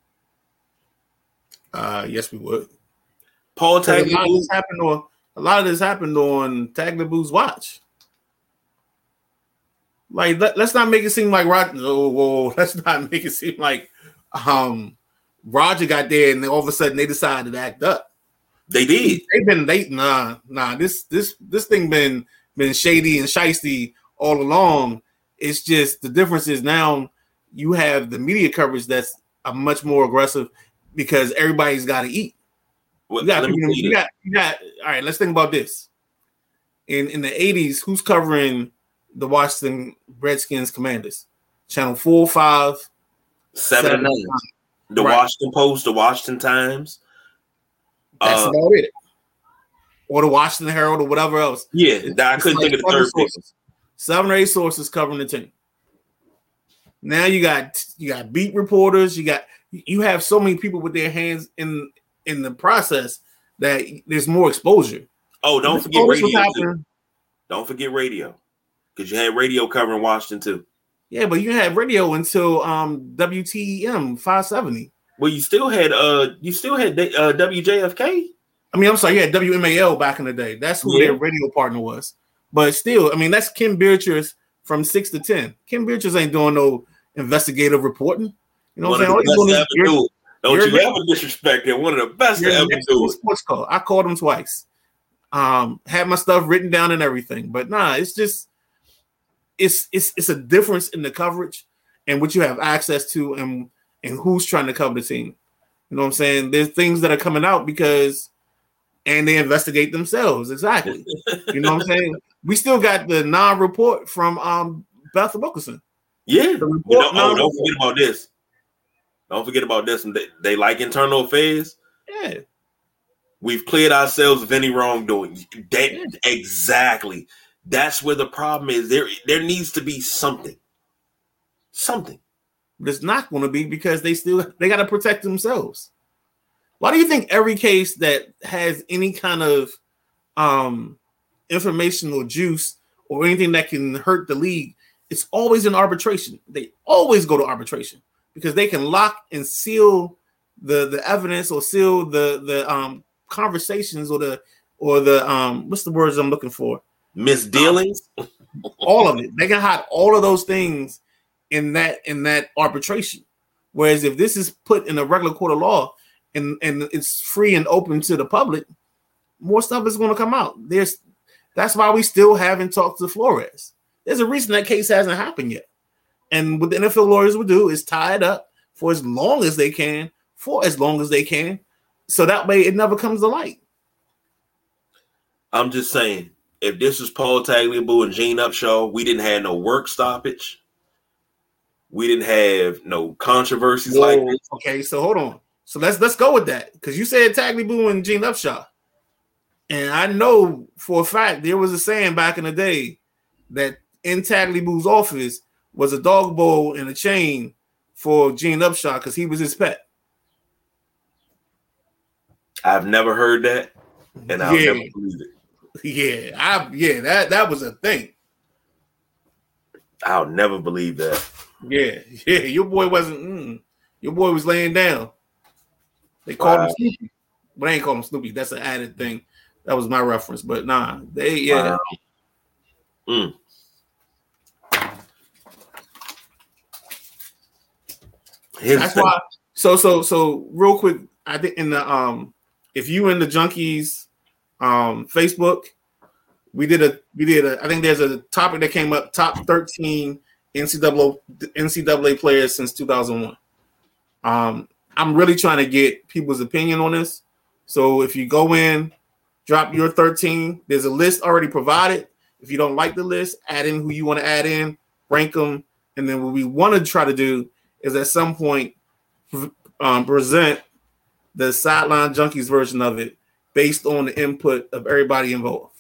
Uh, yes, we would. Paul Tagliabue. A lot of this happened on, a lot of this happened on Tagliabue's watch. Like, let, let's not make it seem like Roger. Oh, whoa, let's not make it seem like um, Roger got there and then all of a sudden they decided to act up. They did. They've been late. Nah, nah. This this this thing been been shady and shiesty all along. It's just the difference is now you have the media coverage that's a much more aggressive because everybody's got to eat. Well, you, got, you, you got, you got. All right, let's think about this. In in the eighties, who's covering the Washington Redskins Commanders? Channel four, five, seven, seven and nine. The right. Washington Post, the Washington Times. That's uh, about it. Or the Washington Herald or whatever else. Yeah, I couldn't like think of the third sources. Seven or eight sources covering the team. Now you got you got beat reporters. You got you have so many people with their hands in in the process that there's more exposure. Oh, don't and forget radio. Don't forget radio, because you had radio covering Washington too. Yeah, but you had radio until um, W T E M five seventy. Well, you still had uh, you still had uh, W J F K. I mean, I'm sorry, you had W M A L back in the day. That's who yeah. their radio partner was. But still, I mean, that's Ken Beatrice from six to ten. Ken Beatrice ain't doing no investigative reporting. You know what I'm saying? Do Don't you ever disrespect him. One of the best to ever do it. Sports call. I called him twice. Um, had my stuff written down and everything. But nah, it's just it's it's it's a difference in the coverage and what you have access to and and who's trying to cover the team. You know what I'm saying? There's things that are coming out because and they investigate themselves. Exactly. You know what I'm saying? We still got the non-report from um Beth Wilkerson. Yeah. You know, oh, don't forget about this. Don't forget about this. They, they like internal affairs. Yeah. We've cleared ourselves of any wrongdoing. That, yeah. Exactly. That's where the problem is. There, there needs to be something. Something. But it's not going to be because they still they got to protect themselves. Why do you think every case that has any kind of um, informational juice or anything that can hurt the league, it's always in arbitration? They always go to arbitration. Because they can lock and seal the, the evidence or seal the the um, conversations or the or the um what's the words I'm looking for? Misdealings, um, all of it. They can hide all of those things in that in that arbitration. Whereas if this is put in a regular court of law and and it's free and open to the public, more stuff is going to come out. There's that's why we still haven't talked to Flores. There's a reason that case hasn't happened yet. And what the N F L lawyers will do is tie it up for as long as they can, for as long as they can, so that way it never comes to light. I'm just saying, if this was Paul Tagliabue and Gene Upshaw, we didn't have no work stoppage. We didn't have no controversies. Whoa, like this. Okay, so hold on. So let's let's go with that because you said Tagliabue and Gene Upshaw, and I know for a fact there was a saying back in the day that in Tagliabue's office was a dog bowl and a chain for Gene Upshaw because he was his pet. I've never heard that, and I'll yeah. never believe it. Yeah, I yeah that that was a thing. I'll never believe that. Yeah, yeah, your boy wasn't. Mm, your boy was laying down. They called wow. him Snoopy, but they ain't call him Snoopy. That's an added thing. That was my reference, but nah, they yeah. Wow. Mm. Here's That's why. So so so real quick, I think in the um, if you in the Junkies um Facebook, we did a we did a I think there's a topic that came up: top thirteen N C double A N C double A players since two thousand one. Um, I'm really trying to get people's opinion on this. So if you go in, drop your thirteen. There's a list already provided. If you don't like the list, add in who you want to add in, rank them, and then what we want to try to do is at some point um, present the Sideline Junkies version of it based on the input of everybody involved.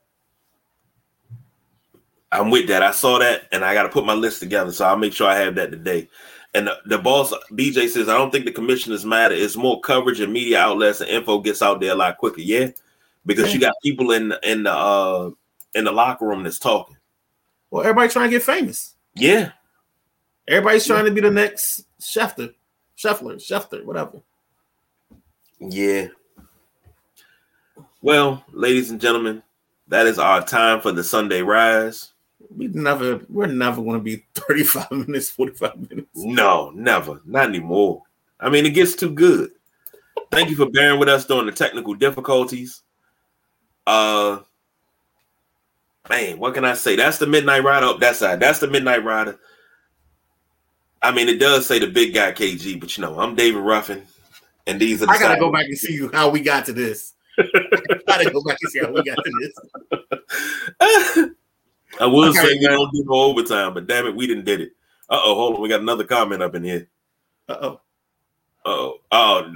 I'm with that. I saw that, and I got to put my list together, so I'll make sure I have that today. And the, the boss, B J, says, I don't think the commissioners matter. It's more coverage and media outlets and info gets out there a lot quicker. Yeah, because yeah. you got people in, in, the, uh, in the locker room that's talking. Well, everybody trying to get famous. Yeah. Everybody's trying to be the next Schefter, Scheffler, Schefter, whatever. Yeah. Well, ladies and gentlemen, that is our time for the Sunday Rise. We never, we're never going to be thirty-five minutes, forty-five minutes. No, never. Not anymore. I mean, it gets too good. Thank you for bearing with us during the technical difficulties. Uh, man, what can I say? That's the Midnight Rider up that side. That's the Midnight Rider. I mean, it does say the big guy K G, but you know, I'm David Ruffin, and these are the I gotta go back and see how we got to this. I gotta go back and see how we got to this. I will okay, say we man. don't do no overtime, but damn it, we didn't did it. Uh oh, hold on, we got another comment up in here. Uh oh. Uh oh.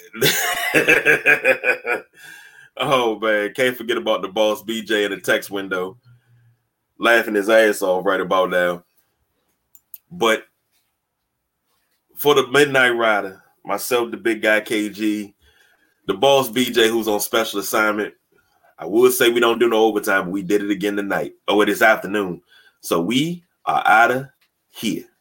Oh. Oh man, can't forget about the boss B J in the text window, laughing his ass off right about now. But for the Midnight Rider, myself, the big guy K G, the boss B J, who's on special assignment. I would say we don't do no overtime, but we did it again tonight. Oh, it is afternoon. So we are out of here.